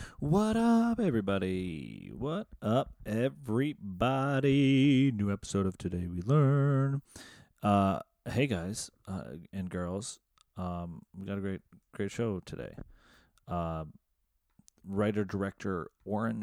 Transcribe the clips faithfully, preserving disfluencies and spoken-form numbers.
What up, everybody? What up, everybody? New episode of Today We Learn. Uh, hey, guys uh, and girls. Um, we got a great, great show today. Uh, Writer-director Oren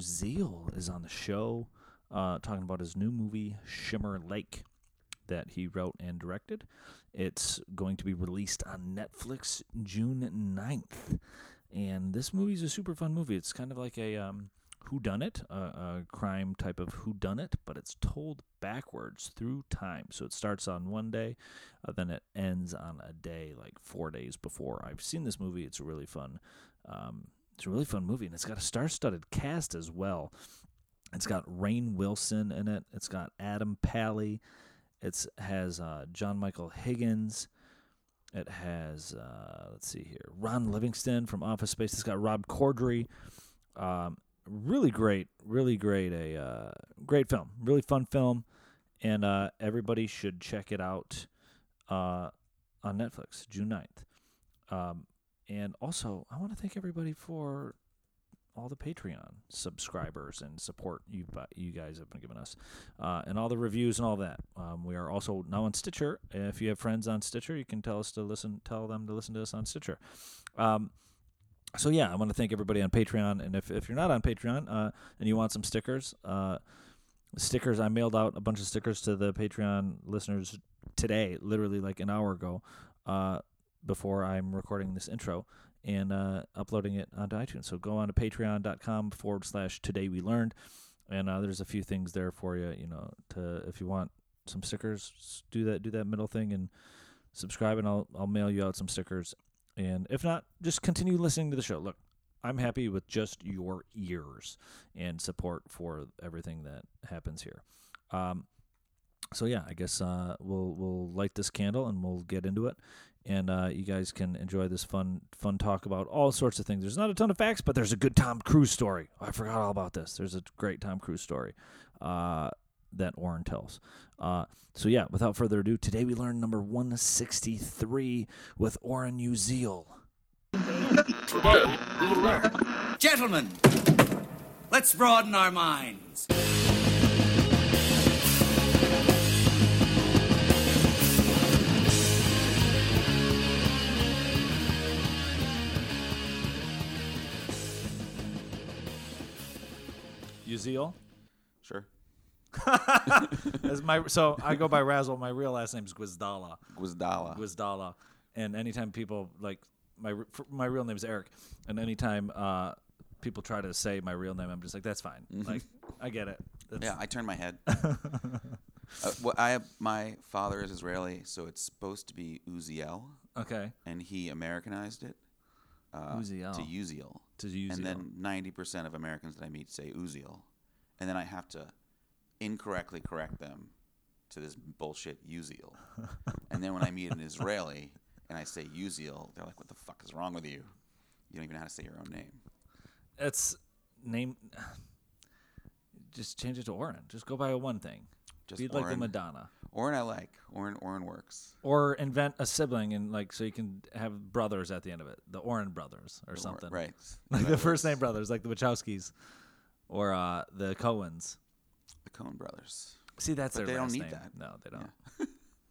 Uziel is on the show, uh, talking about his new movie, Shimmer Lake, that he wrote and directed. It's going to be released on Netflix June ninth. And this movie is a super fun movie. It's kind of like a um, whodunit, a, a crime type of whodunit, but it's told backwards through time. So it starts on one day, uh, then it ends on a day, like four days before. I've seen this movie. It's a really fun. Um, it's a really fun movie, and it's got a star-studded cast as well. It's got Rainn Wilson in it. It's got Adam Pally. It has uh, John Michael Higgins. It has, uh, let's see here, Ron Livingston from Office Space. It's got Rob Corddry. Um, really great, really great, a uh, great film, really fun film, and uh, everybody should check it out uh, on Netflix, June ninth. Um, and also, I want to thank everybody for all the Patreon subscribers and support you you guys have been giving us, uh, and all the reviews and all that. Um, we are also now on Stitcher. If you have friends on Stitcher, you can tell us to listen, tell them to listen to us on Stitcher. Um, so yeah, I want to thank everybody on Patreon. And if, if you're not on Patreon uh, and you want some stickers, uh, stickers, I mailed out a bunch of stickers to the Patreon listeners today, literally like an hour ago, uh, before I'm recording this intro and uh, uploading it onto iTunes. So go on to patreon.com forward slash today we learned. And uh, there's a few things there for you, you know, to if you want some stickers, do that do that middle thing and subscribe, and I'll I'll mail you out some stickers. And if not, just continue listening to the show. Look, I'm happy with just your ears and support for everything that happens here. Um, so yeah, I guess uh, we'll we'll light this candle and we'll get into it. And uh, you guys can enjoy this fun fun talk about all sorts of things. There's not a ton of facts, but there's a good Tom Cruise story. Oh, I forgot all about this. There's a great Tom Cruise story uh, that Oren tells. Uh, so yeah, without further ado, today we learn number one sixty-three with Oren Uziel. Today we learn. Gentlemen, let's broaden our minds. Uziel? Sure. As my so I go by Razzle. My real last name is Gwizdala. Gwizdala. Gwizdala. And anytime people like my my real name is Eric, and anytime uh, people try to say my real name, I'm just like, that's fine. Mm-hmm. Like I get it. That's yeah, I turn my head. uh, well, I have, my father is Israeli, so it's supposed to be Uziel. Okay. And he Americanized it uh, Uziel. to Uziel. To Uziel. And then ninety percent of Americans that I meet say Uziel, and then I have to incorrectly correct them to this bullshit Uziel. And then when I meet an Israeli and I say Uziel, they're like, "What the fuck is wrong with you? You don't even know how to say your own name." It's name. Just change it to Oren. Just go by a one thing. Just Be Oren. like the Madonna. Oren I like. Oren Oren works. Or invent a sibling and like so you can have brothers at the end of it. The Oren brothers or The something. Oren, right. Like That the first works. name brothers, like the Wachowskis. Or uh, the Coens. The Coen brothers. See, that's But their they don't last need name. that. No, they don't. Yeah.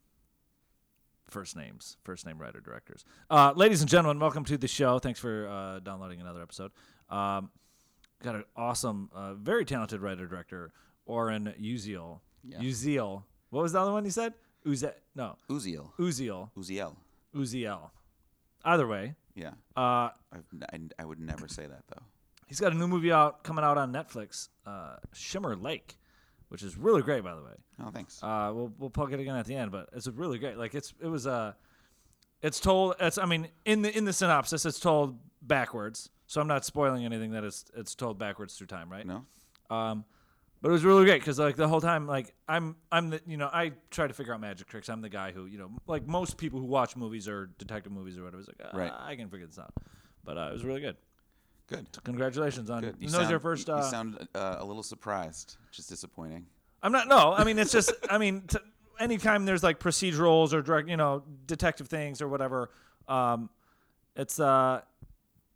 First names. First name writer directors. Uh, ladies and gentlemen, welcome to the show. Thanks for uh, downloading another episode. Um, got an awesome, uh, very talented writer director, Oren Uziel. Yeah. Uziel. What was the other one you said? Uze- no. Uziel. Uziel. Uziel. Uziel. Either way. Yeah. Uh, I've, I, I would never say that, though. he's got a new movie out coming out on Netflix, uh, Shimmer Lake, which is really great, by the way. Oh, thanks. Uh, we'll we'll plug it again at the end, but it's really great. Like it's it was uh, it's told. It's I mean in the in the synopsis, it's told backwards. So I'm not spoiling anything that it's it's told backwards through time, right? No? Um, but it was really great because like the whole time, like I'm I'm the you know I try to figure out magic tricks. I'm the guy who you know like most people who watch movies or detective movies or whatever is like ah, Right. I can figure this out. But uh, it was really good. Good. So congratulations on. Good. You and that was sound, your first. you, Uh, you sound uh, a little surprised, which is disappointing. I'm not. No, I mean it's just. I mean, t- anytime there's like procedurals or direct, you know, detective things or whatever, um, it's uh,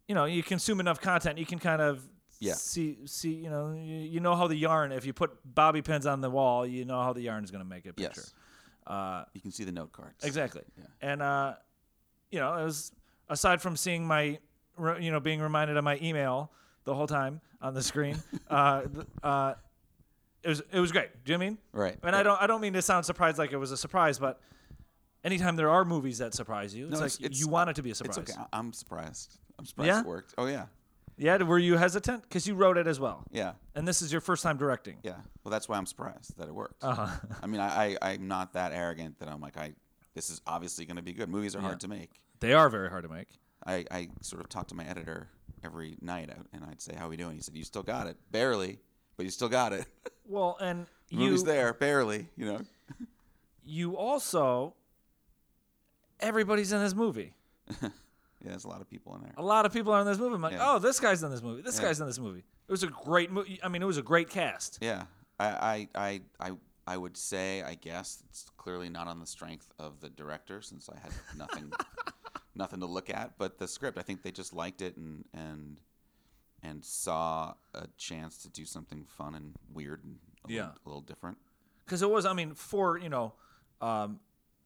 you know, you consume enough content, you can kind of Yeah. see see you know you, you know how the yarn. If you put bobby pins on the wall, you know how the yarn is going to make a picture. Yes. Uh, You can see the note cards. exactly. Yeah. And uh, you know, it was aside from seeing my, re- you know, being reminded of my email the whole time on the screen. uh, th- uh, it was it was great. Do you know what I mean? Right. And I don't I don't mean to sound surprised like it was a surprise, but anytime there are movies that surprise you, it's No, like it's- it's- you want it to be a surprise. It's okay. I- I'm surprised. I'm surprised Yeah? it worked. Oh yeah. Yeah, were you hesitant? Because you wrote it as well. Yeah. And this is your first time directing. Yeah. Well, that's why I'm surprised that it worked. Uh-huh. I mean, I, I I'm not that arrogant that I'm like I. This is obviously going to be good. Movies are Yeah. hard to make. They are very hard to make. I, I sort of talked to my editor every night, out, and I'd say, "How are we doing?" He said, "You still got it, barely, but you still got it. Well, and The you movie's there, barely. You know." you also everybody's in this movie. Yeah, there's a lot of people in there. A lot of people are in this movie. I'm like, Yeah. oh, this guy's in this movie. This Yeah. guy's in this movie. It was a great movie. I mean, it was a great cast. Yeah, I, I, I, I, I would say, I guess it's clearly not on the strength of the director, since I had nothing, nothing to look at. But the script, I think they just liked it and and and saw a chance to do something fun and weird and a, Yeah. little, a little different. Because it was, I mean, for, you know, um,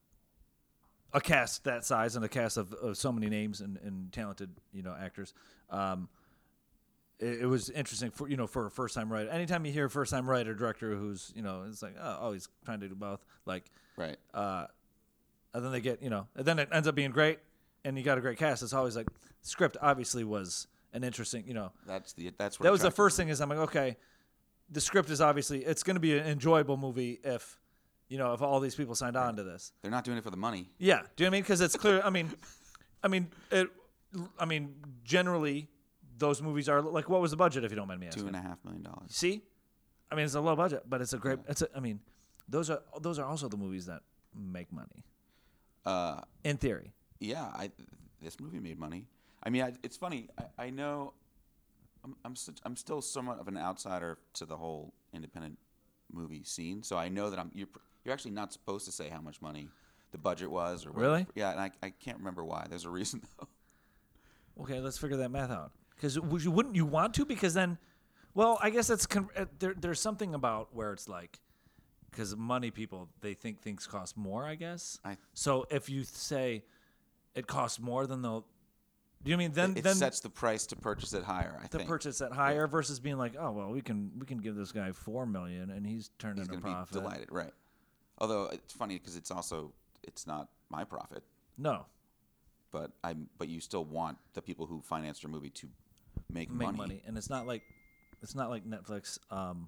a cast that size and a cast of, of so many names and, and talented, you know, actors, um, it, it was interesting for, you know, for a first time writer. Anytime you hear a first time writer, director who's, you know, it's like, oh, oh, he's trying to do both. Like, Right. uh, and then they get, you know, and then it ends up being great and you got a great cast. It's always like, script obviously was an interesting, you know, That's the that's what that was the attracted first me. thing is I'm like, okay, the script is obviously, it's going to be an enjoyable movie if, you know, if all these people signed on to this. They're not doing it for the money. Yeah. Do you know what I mean? Because it's clear. I mean, I mean, it, I mean, generally those movies are like, what was the budget if you don't mind me asking? Two and a half million dollars. See? I mean, it's a low budget, but it's a great, it's a, I mean, those are, those are also the movies that make money Uh, in theory. yeah, I this movie made money. I mean, I, it's funny. I, I know I'm I'm, such, I'm still somewhat of an outsider to the whole independent movie scene, so I know that I'm you're, you're actually not supposed to say how much money the budget was or whatever. Really? Yeah, and I I can't remember why. There's a reason though. Okay, let's figure that math out. Because wouldn't you want to? Because then, well, I guess that's con- uh, there. There's something about where it's like, because money people they think things cost more. I guess. I- so if you say it costs more, then they'll. Do you mean then it then sets the price to purchase it higher. I to think purchase it higher versus being like, oh well, we can we can give this guy four million and he's turned he's in a going to be profit. delighted, right? Although it's funny because it's also it's not my profit, No, but I but you still want the people who financed your movie to make, make money. money. and it's not like it's not like Netflix um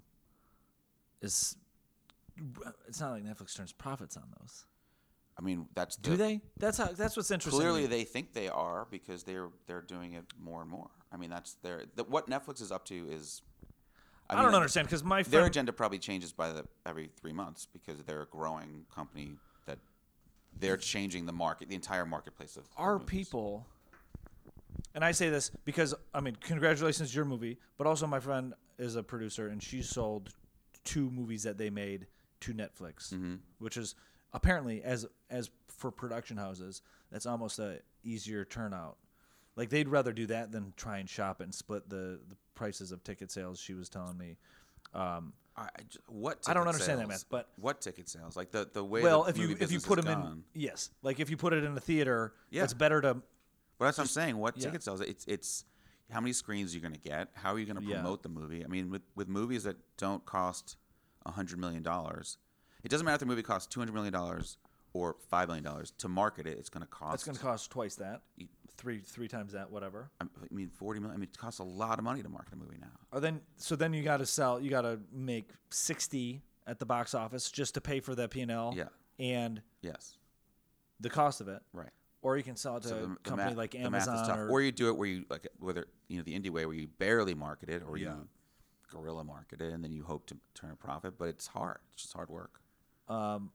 is. It's not like Netflix turns profits on those. I mean, that's Do the, they? That's how. That's what's interesting. to Clearly, me. they think they are because they're they're doing it more and more. I mean, that's their the, what Netflix is up to is. I, mean, don't understand because my Their friend. agenda probably changes by the every three months because they're a growing company that they're changing the market, the entire marketplace of Our movies. people, and I say this because I mean, congratulations to your movie, but also my friend is a producer and she sold two movies that they made to Netflix, Mm-hmm. which is apparently as as for production houses, that's almost a easier turnout. Like they'd rather do that than try and shop it and split the, the prices of ticket sales. She was telling me. Um, I, I j- what I don't ticket understand that sales? math, but- what ticket sales? Like the the way well, the if you movie if you business put has them in, gone. yes, like if you put it in a theater, Yeah. it's better to. Well, that's what I'm saying. What yeah. ticket sales? It's it's how many screens are you going to get? How are you going to Yeah. promote the movie? I mean, with with movies that don't cost a hundred million dollars, it doesn't matter if the movie costs two hundred million dollars or five million dollars to market it. It's going to cost. It's going to cost twice that, three three times that, whatever. I mean, forty million. I mean, it costs a lot of money to market a movie now. Or then, so then you got to sell. You got to make sixty at the box office just to pay for that P and L. Yeah. And Yes. the cost of it. Right. Or you can sell it to So a the, the company math, like the math is Amazon tough. or, Or you do it where you like whether you know the indie way where you barely market it, or Yeah. you guerrilla market it, and then you hope to turn a profit. But it's hard. It's just hard work. um,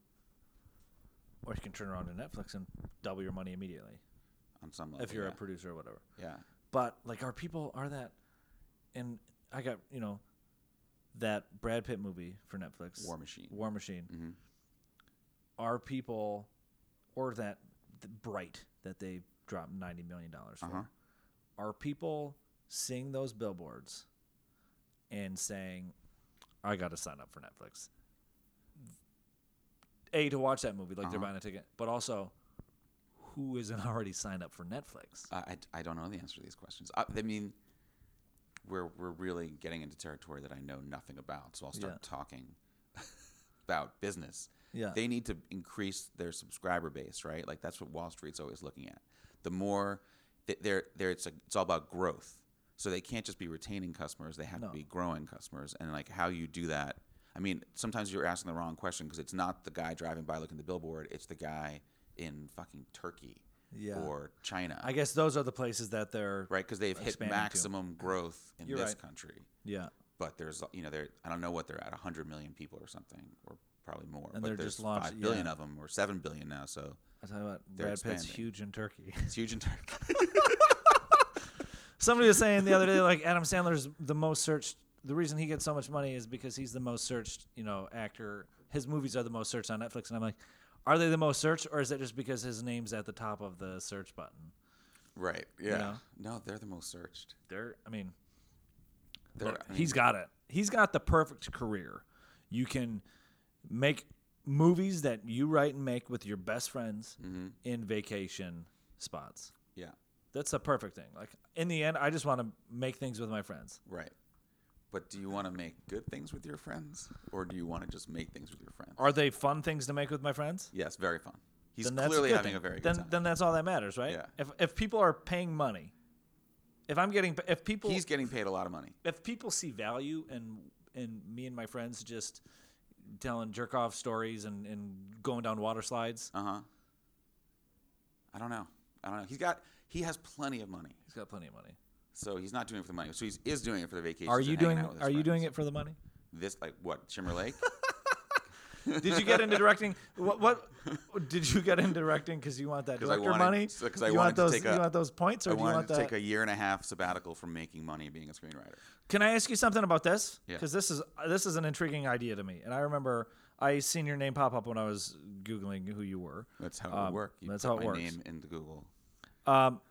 or you can turn around to Netflix and double your money immediately On some level. if you're yeah. a producer or whatever. Yeah. But like, our people are that, and I got you know, that Brad Pitt movie for Netflix, War Machine. War Machine. Mm-hmm. Are people, or that the Bright that they dropped ninety million dollars for, Uh-huh. are people seeing those billboards and saying, I got to sign up for Netflix? A, to watch that movie, like uh-huh. they're buying a ticket, but also, who isn't already signed up for Netflix? I, I, I don't know the answer to these questions. I, I mean, we're we're really getting into territory that I know nothing about, so I'll start yeah. talking about business. Yeah. They need to increase their subscriber base, right? Like that's what Wall Street's always looking at. The more they're there, it's a, it's all about growth. So they can't just be retaining customers; they have no. to be growing customers. And like how you do that, I mean, sometimes you're asking the wrong question because it's not the guy driving by looking at the billboard; it's the guy in fucking Turkey yeah. or China. I guess those are the places that they're right because they've hit maximum to. growth in you're this right. country. Yeah, but there's you know they're I don't know what they're at one hundred million people or something or probably more. And but they're there's just launched, five billion yeah. of them or seven billion now. So I tell you what, they're Brad expanding. Pitt's huge in Turkey. It's huge in Turkey. Somebody was saying the other day, like Adam Sandler's the most searched. The reason he gets so much money is because he's the most searched, you know, actor. His movies are the most searched on Netflix, and I'm like, are they the most searched, or is it just because his name's at the top of the search button? Right. Yeah. You know? No, they're the most searched. They're. I mean, they're, look, I mean, he's got it. He's got the perfect career. You can make movies that you write and make with your best friends mm-hmm. in vacation spots. Yeah. That's the perfect thing. Like in the end, I just want to make things with my friends. Right. But do you want to make good things with your friends, or do you want to just make things with your friends? Are they fun things to make with my friends? Yes, very fun. He's Then that's clearly a good having thing. a very good then, time. Then that's all that matters, right? Yeah. If if people are paying money, if I'm getting, if people, he's getting paid a lot of money. If people see value in in me and my friends just telling jerk off stories and, and going down water slides, uh huh. I don't know. I don't know. He's got. He has plenty of money. He's got plenty of money. So he's not doing it for the money. So he is doing it for the vacation. Are you doing? Are you doing it for the money? This like what? Shimmer Lake? Did you get into directing? What? What? Did you get into directing because you want that director I wanted, money? Because I you wanted want those, to take a, you want those points, or I do you wanted want to that? take a year and a half sabbatical from making money being a screenwriter. Can I ask you something about this? Yeah. Because this is this is an intriguing idea to me, and I remember I seen your name pop up when I was googling who you were. That's how it um, would work. You that's put how it my works. name into Google. Um,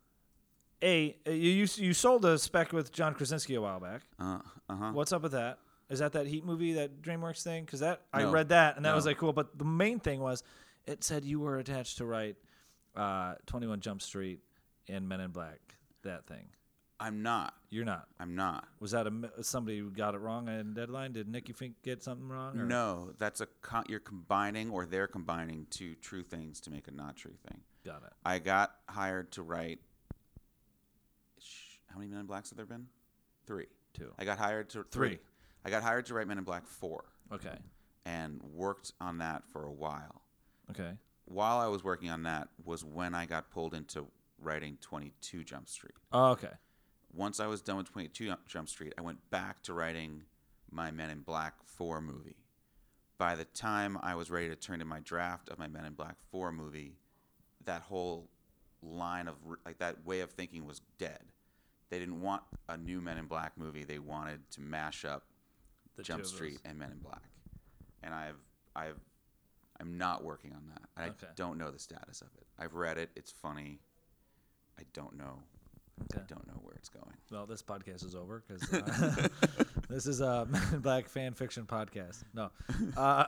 a you you you sold a spec with John Krasinski a while back. Uh huh. What's up with that? Is that that Heat movie, that DreamWorks thing? Because that I No. read that and that No. was like cool. But the main thing was, it said you were attached to write uh, twenty-one Jump Street and Men in Black. That thing. I'm not. You're not. I'm not. Was that a mi- somebody who got it wrong in Deadline? Did Nicky Fink get something wrong? Or? No, that's a con- you're combining or they're combining two true things to make a not true thing. Got it. I got hired to write. Sh- how many Men in Blacks have there been? Three. Two. I got hired to Three. three. I got hired to write Men in Black four. Okay. And worked on that for a while. Okay. While I was working on that was when I got pulled into writing twenty-two Jump Street. Oh, okay. Once I was done with twenty-two Jump Street, I went back to writing my Men in Black four movie. By the time I was ready to turn in my draft of my Men in Black four movie, that whole line of, like, that way of thinking was dead. They didn't want a new Men in Black movie. They wanted to mash up The two Jump of Street those. and Men in Black. And I've, I've, I'm not working on that. I Okay. don't know the status of it. I've read it. It's funny. I don't know. Okay. I don't know where it's going. Well, this podcast is over because uh, this is a Men in Black fan fiction podcast. No. Uh,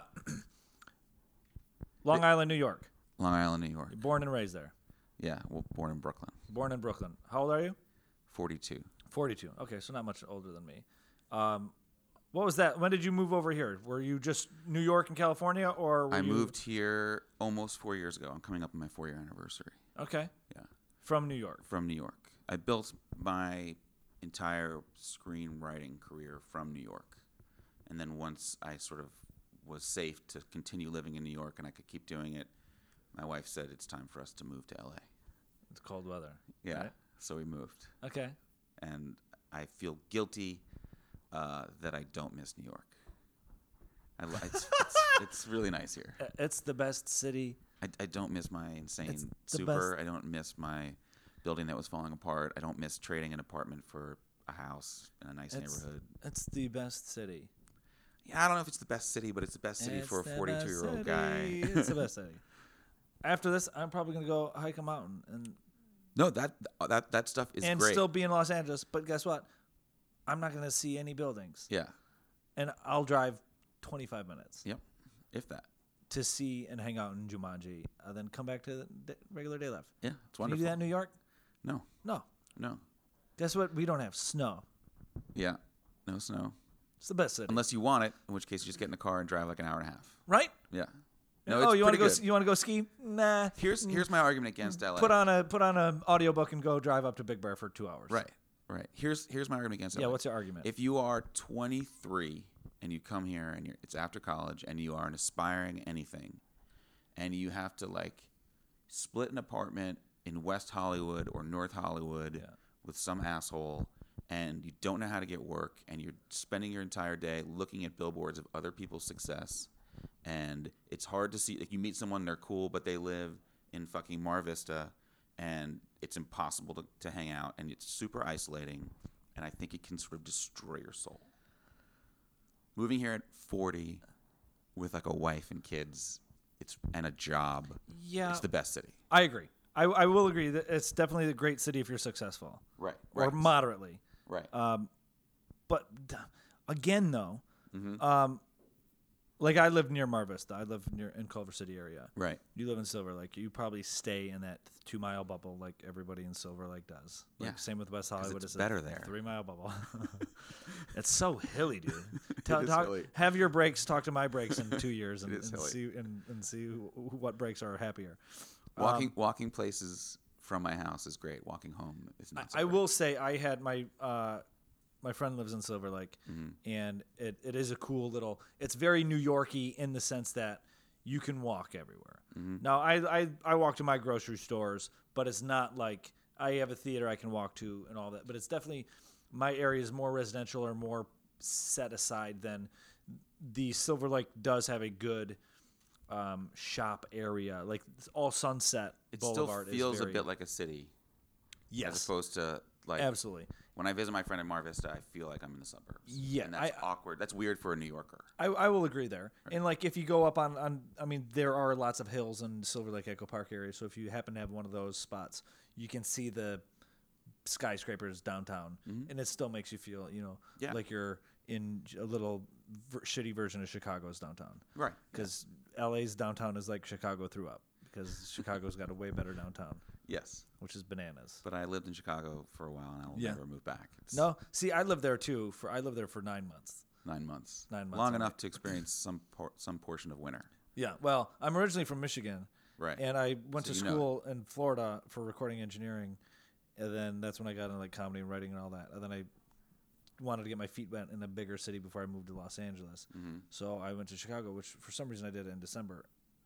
Long Island, New York. Long Island, New York. Born and raised there. Yeah, well, born in Brooklyn. Born in Brooklyn. How old are you? forty-two. forty-two. Okay, so not much older than me. Um, what was that? When did you move over here? Were you just New York and California, or were I you... moved here almost four years ago. I'm coming up on my four-year anniversary. Okay. Yeah. From New York. From New York. I built my entire screenwriting career from New York. And then once I sort of was safe to continue living in New York and I could keep doing it, my wife said it's time for us to move to L A. It's cold weather. Yeah. Right? So we moved. Okay. And I feel guilty uh, that I don't miss New York. I, li- it's, it's, it's really nice here. It's the best city. I, I don't miss my insane It's the super. best. I don't miss my building that was falling apart. I don't miss trading an apartment for a house in a nice It's, neighborhood. it's the best city. Yeah, I don't know if it's the best city, but it's the best city It's for a the forty-two-year-old best guy. city. It's the best city. After this, I'm probably gonna go hike a mountain, and No, that uh, that that stuff is and great. still be in Los Angeles. But guess what? I'm not going to see any buildings. Yeah. And I'll drive twenty-five minutes Yep. If that. to see and hang out in Jumanji, uh, then come back to the d- regular day life. Yeah. It's Can wonderful. you do that in New York? No. No. No. Guess what? We don't have snow. Yeah. No snow. It's the best city. Unless you want it, in which case you just get in the car and drive like an hour and a half. Right? Yeah. No, No, oh, it's you want to pretty go? good. You want to go ski? Nah. Here's here's my argument against L A. Put on a put on an audiobook and go drive up to Big Bear for two hours. Right. Right. Here's here's my argument against Yeah. L A. What's your argument? If you are twenty-three and you come here and you're, it's after college and you are an aspiring anything, and you have to like split an apartment in West Hollywood or North Hollywood Yeah. with some asshole, and you don't know how to get work, and you're spending your entire day looking at billboards of other people's success, and it's hard to see, like, you meet someone, they're cool, but they live in fucking Mar Vista, and it's impossible to, to hang out, and it's super isolating, and I think it can sort of destroy your soul. Moving here at forty with like a wife and kids, it's and a job, Yeah. it's the best city. I agree. I, I will agree that it's definitely a great city if you're successful Right. or Right. moderately. Right. Um, but d- again, though, Mhm. um, like I live near Mar Vista. I live near in Culver City area. Right. You live in Silver Lake. You probably stay in that two mile bubble like everybody in Silver Lake does. Like, Yeah. same with West Hollywood. it's a better there. Three mile bubble. It's so hilly, dude. Tell, is talk, hilly. have your breaks. Talk to my breaks in two years and, It is and hilly. see and, and see who, what breaks are happier. Walking walking places from my house is great. Walking home is not so I great. will say I had my uh, my friend lives in Silver Lake, Mm-hmm. and it, it is a cool little. It's very New Yorky in the sense that you can walk everywhere. Mm-hmm. Now I, I I walk to my grocery stores, but it's not like I have a theater I can walk to and all that. But it's definitely my area is more residential or more set aside than the Silver Lake does have a good um, shop area. Like all Sunset It Boulevard still feels is very, a bit like a city, as yes, opposed to like absolutely. when I visit my friend in Mar Vista, I feel like I'm in the suburbs. Yeah, and that's I- awkward. That's weird for a New Yorker. I, I will agree there. And like if you go up on, on I mean there are lots of hills in Silver Lake Echo Park area, so if you happen to have one of those spots, you can see the skyscrapers downtown, and it still makes you feel, you know, Yeah. like you're in a little ver- shitty version of Chicago's downtown. Right. Cuz L A's downtown is like Chicago threw up because Chicago's got a way better downtown, Yes. which is bananas. But I lived in Chicago for a while, and I will Yeah. never move back. It's No, see I lived there too for I lived there for nine months. nine months. Nine months Long only. enough to experience some por- some portion of winter. Yeah, well, I'm originally from Michigan, Right. and I went So to you know school in Florida for recording engineering, and then that's when I got into like comedy and writing and all that. And then I wanted to get my feet wet in a bigger city before I moved to Los Angeles. Mm-hmm. So I went to Chicago, which for some reason I did in December,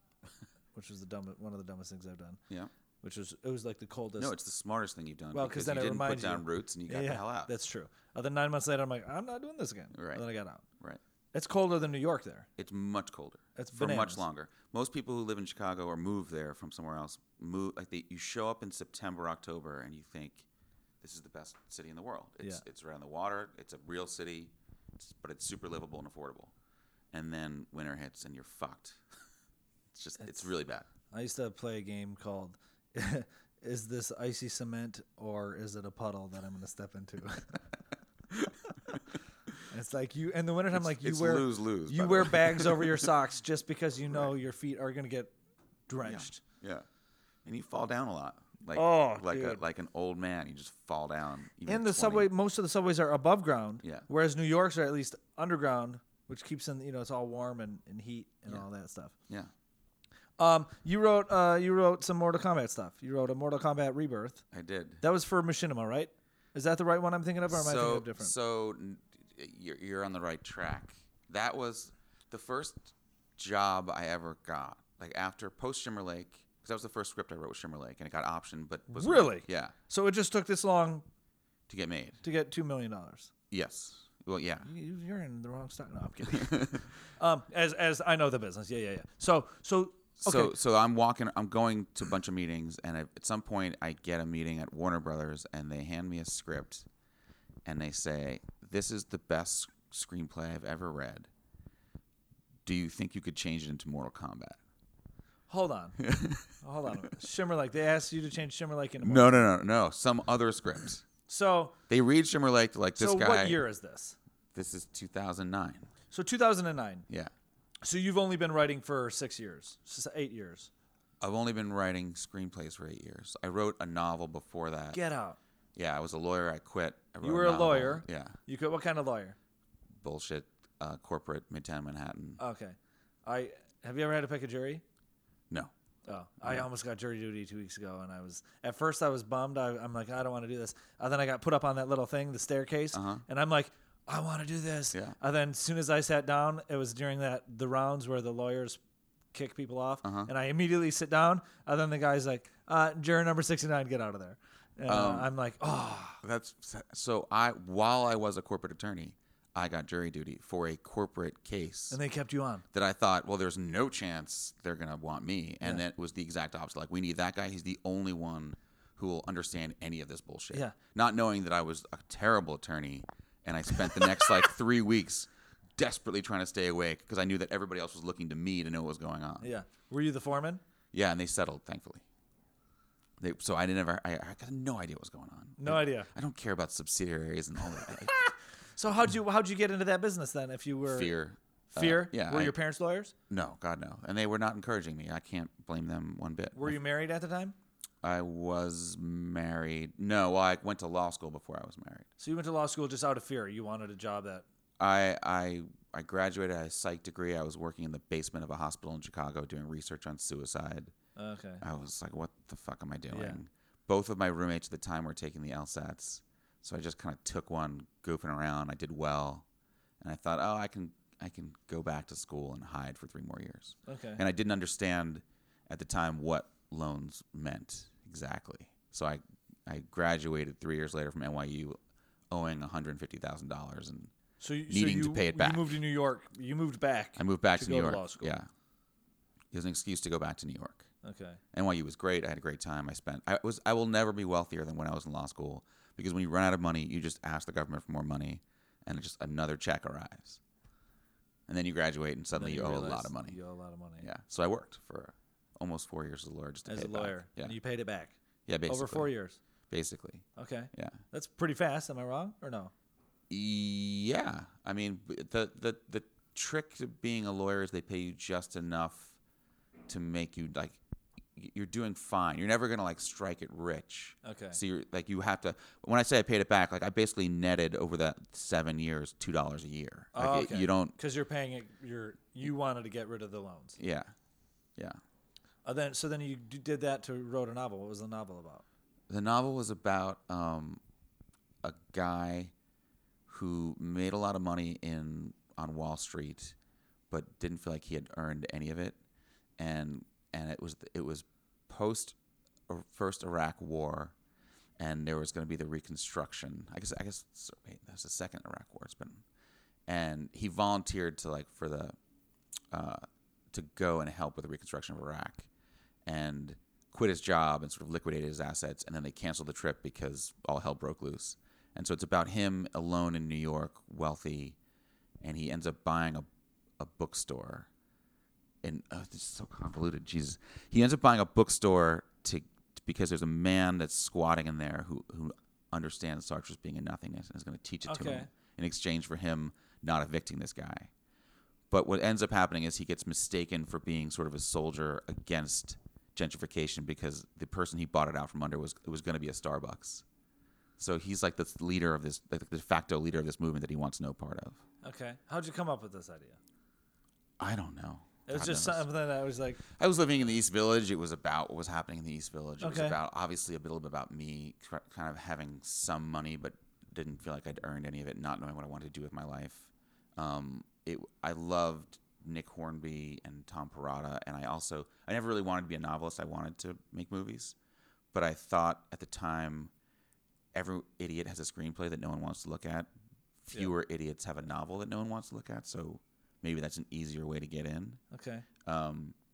which was the dumb one of the dumbest things I've done. Yeah. Which was it was like the coldest. No, it's the smartest thing you've done. Well, 'cause because then you it didn't put reminds down you. roots and you got yeah, the yeah, hell out. That's true. And then nine months later, I'm like, I'm not doing this again. Right. And then I got out. Right. It's colder than New York there. It's much colder. It's for bananas. much longer. Most people who live in Chicago or move there from somewhere else move like they, you show up in September, October, and you think this is the best city in the world. It's Yeah. it's around the water. It's a real city, it's, but it's super livable and affordable. And then winter hits and you're fucked. It's just it's, It's- really bad. I used to play a game called Is This Icy Cement or Is It a Puddle That I'm going to Step Into? It's like you in the wintertime, It's- like you it's wear lose-lose, by you the wear way. bags over your socks just because you know your feet are going to get drenched. Yeah, and you fall down a lot. Like Oh, like a, dude. like an old man. You just fall down. even And at the twenty. subway, most of the subways are above ground. Yeah. Whereas New York's are at least underground, which keeps in you know it's all warm and, and heat and Yeah. all that stuff. Yeah. Um, you wrote uh you wrote some Mortal Kombat stuff. You wrote a Mortal Kombat Rebirth. I did. That was for Machinima, right? Is that the right one I'm thinking of, or am I thinking so of different? so n- you're you're on the right track. That was the first job I ever got. Like after post Shimmer Lake, because that was the first script I wrote with Shimmer Lake, and it got optioned, but was Really? yeah, So it just took this long to get made. to get two million dollars. Yes. Well, yeah. You, you're in the wrong stock. No, I'm kidding. um, as as I know the business. Yeah, yeah, yeah. So so okay. So so I'm walking. I'm going to a bunch of meetings, and I, at some point I get a meeting at Warner Brothers, and they hand me a script, and they say, "This is the best screenplay I've ever read. Do you think you could change it into Mortal Kombat?" Hold on. Hold on. Shimmer Lake. They asked you to change Shimmer Lake into No, no, no, no. Some other script. So They read Shimmer Lake like this so guy. what year is this? This is two thousand nine. So two thousand nine. Yeah. So you've only been writing for six years, s- eight years. I've only been writing screenplays for eight years. I wrote a novel before that. Get out. Yeah, I was a lawyer. I quit. I wrote You were a novel. lawyer. Yeah. You could. What kind of lawyer? Bullshit. Uh, corporate Midtown Manhattan. Okay. I have you ever had to pick a jury? No. Oh, I almost got jury duty two weeks ago, and I was at first I was bummed. I, I'm like, I don't want to do this. And then I got put up on that little thing, the staircase, Uh-huh. and I'm like, I want to do this. Yeah. And then as soon as I sat down, it was during that the rounds where the lawyers kick people off, Uh-huh. and I immediately sit down. And then the guy's like, uh, juror number sixty-nine, get out of there. And uh, Um, I'm like, oh, That's so. I while I was a corporate attorney, I got jury duty for a corporate case and they kept you on. that I thought, well, there's no chance they're gonna want me, and Yeah. then it was the exact opposite. Like, we need that guy. He's the only one who will understand any of this bullshit. Yeah. Not knowing that I was a terrible attorney, and I spent the next like three weeks desperately trying to stay awake because I knew that everybody else was looking to me to know what was going on. Yeah. Were you the foreman? Yeah, and they settled, thankfully. They, so I didn't ever. I, I got no idea what was going on. No I, idea. I don't care about subsidiaries and all that. So how'd you how'd you get into that business then? If you were Fear. Uh, fear, yeah. Were I- your parents lawyers? No, God no. And they were not encouraging me. I can't blame them one bit. Were you married at the time? I was married. No, well, I went to law school before I was married. So you went to law school just out of fear. You wanted a job that. I I I graduated a psych degree. I was working in the basement of a hospital in Chicago doing research on suicide. Okay. I was like, what the fuck am I doing? Yeah. Both of my roommates at the time were taking the LSATs. So I just kind of took one, goofing around. I did well. And I thought, oh, I can I can go back to school and hide for three more years. Okay. And I didn't understand at the time what loans meant exactly. So I I graduated three years later from N Y U owing one hundred fifty thousand dollars. And So you, needing so to you, pay it back. You moved to New York. You moved back. I moved back to to, go New to York. law school. Yeah. It was an excuse to go back to New York. Okay. N Y U was great. I had a great time. I spent. I was. I will never be wealthier than when I was in law school because when you run out of money, you just ask the government for more money, and it just another check arrives, and then you graduate and suddenly Then you, owe a realize lot of money. You owe a lot of money. Yeah. So I worked for almost four years as a lawyer just to As pay a it back. lawyer. Yeah. And you paid it back. Yeah. Basically. Over four years. Basically. Okay. Yeah. That's pretty fast. Am I wrong or no? Yeah. I mean, b- the the the trick to being a lawyer is they pay you just enough to make you like y- you're doing fine. You're never gonna like strike it rich. Okay. So you're like you have to. When I say I paid it back, like I basically netted over that seven years two dollars a year. Like Oh, it- okay. you don't. Because you're paying it. You're you wanted to get rid of the loans. Yeah. Yeah. Uh, then so then you d- did that to wrote a novel. What was the novel about? The novel was about um, a guy who made a lot of money in on Wall Street, but didn't feel like he had earned any of it, and and it was it was post or first Iraq War, and there was going to be the Reconstruction. I guess I guess so, wait, that's the second Iraq War. It's been, and he volunteered to like for the uh, to go and help with the reconstruction of Iraq, and quit his job and sort of liquidated his assets, and then they canceled the trip because all hell broke loose. And so it's about him alone in New York, wealthy, and he ends up buying a a bookstore. And oh, this is so convoluted. Jesus, he ends up buying a bookstore to because there's a man that's squatting in there who who understands Sartre's being a nothingness and is going to teach it to Okay. him in exchange for him not evicting this guy. But what ends up happening is he gets mistaken for being sort of a soldier against gentrification because the person he bought it out from under was it was going to be a Starbucks. So he's like the leader of this, like the de facto leader of this movement that he wants no part of. Okay. How'd you come up with this idea? I don't know. It was God just knows. something that I was like, I was living in the East Village. It was about what was happening in the East Village. It was Okay. about obviously a little bit about me tr- kind of having some money, but didn't feel like I'd earned any of it, not knowing what I wanted to do with my life. Um, it I loved Nick Hornby and Tom Perrotta, and I also I never really wanted to be a novelist. I wanted to make movies, but I thought at the time every idiot has a screenplay that no one wants to look at. Fewer idiots have a novel that no one wants to look at, so maybe that's an easier way to get in. okay. Um,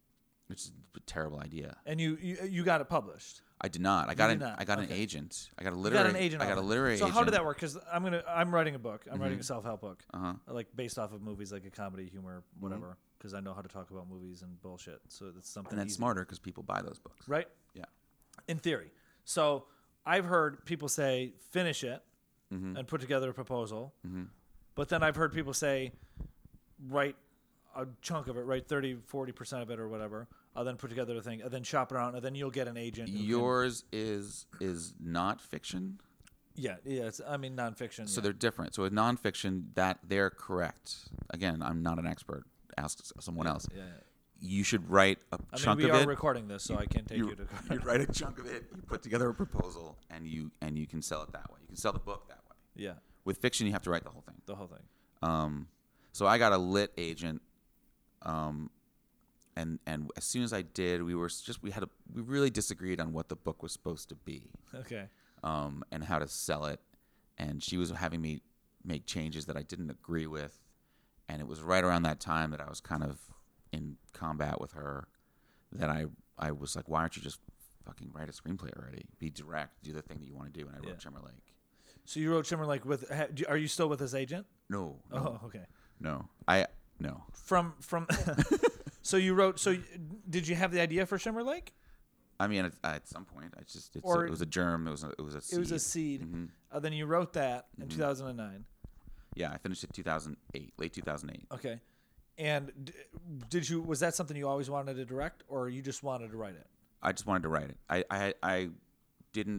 which is a terrible idea. And you you, you got it published. I did not. I got did an not. I got Okay. an agent. I got a You literary. got an agent. I got a already. literary. So agent. how did that work? Because I'm gonna I'm writing a book. I'm writing a Mhm. self help book, Uh huh. like based off of movies, like a comedy, humor, Mm-hmm. whatever. Because I know how to talk about movies and bullshit. So it's something. And that's easy. smarter because people buy those books. right? Yeah. In theory. So I've heard people say finish it Mm-hmm. and put together a proposal, Mm-hmm. but then I've heard people say write a chunk of it, write thirty, forty percent of it or whatever, uh, then put together a thing, and then shop it around, and then you'll get an agent. who can- Yours is is not fiction, yeah, yeah. It's, I mean, nonfiction. so yeah. they're different. So with nonfiction, that they're correct. Again, I'm not an expert. Ask someone else. Yeah, yeah. You should write a I chunk mean, we of are it. recording this, so I can take you, you, to. you write a chunk of it. You put together a proposal, and you and you can sell it that way. You can sell the book that way. Yeah, With fiction, you have to write the whole thing. the whole thing. Um, so I got a lit agent, um, and and as soon as I did, we were just we had a we really disagreed on what the book was supposed to be, Okay. um, and how to sell it, and she was having me make changes that I didn't agree with, and it was right around that time that I was kind of in combat with her, that I I was like, why aren't you just fucking write a screenplay already? Be direct, do the thing that you want to do, and I wrote Yeah. Shimmer Lake. So you wrote Shimmer Lake with. Ha, do, are you still with his agent? No, no, Oh, okay. no, I no. From from. So you wrote. So y- did you have the idea for Shimmer Lake? I mean, at, at some point, I just it's Or- a, it was a germ. It was a, it was a seed. It was a seed. Mhm. Uh, then you wrote that in Mhm. two thousand nine. Yeah, I finished it two thousand eight, late two thousand eight. Okay. And d- did you? Was that something you always wanted to direct, or you just wanted to write it? I just wanted to write it. I I I didn't.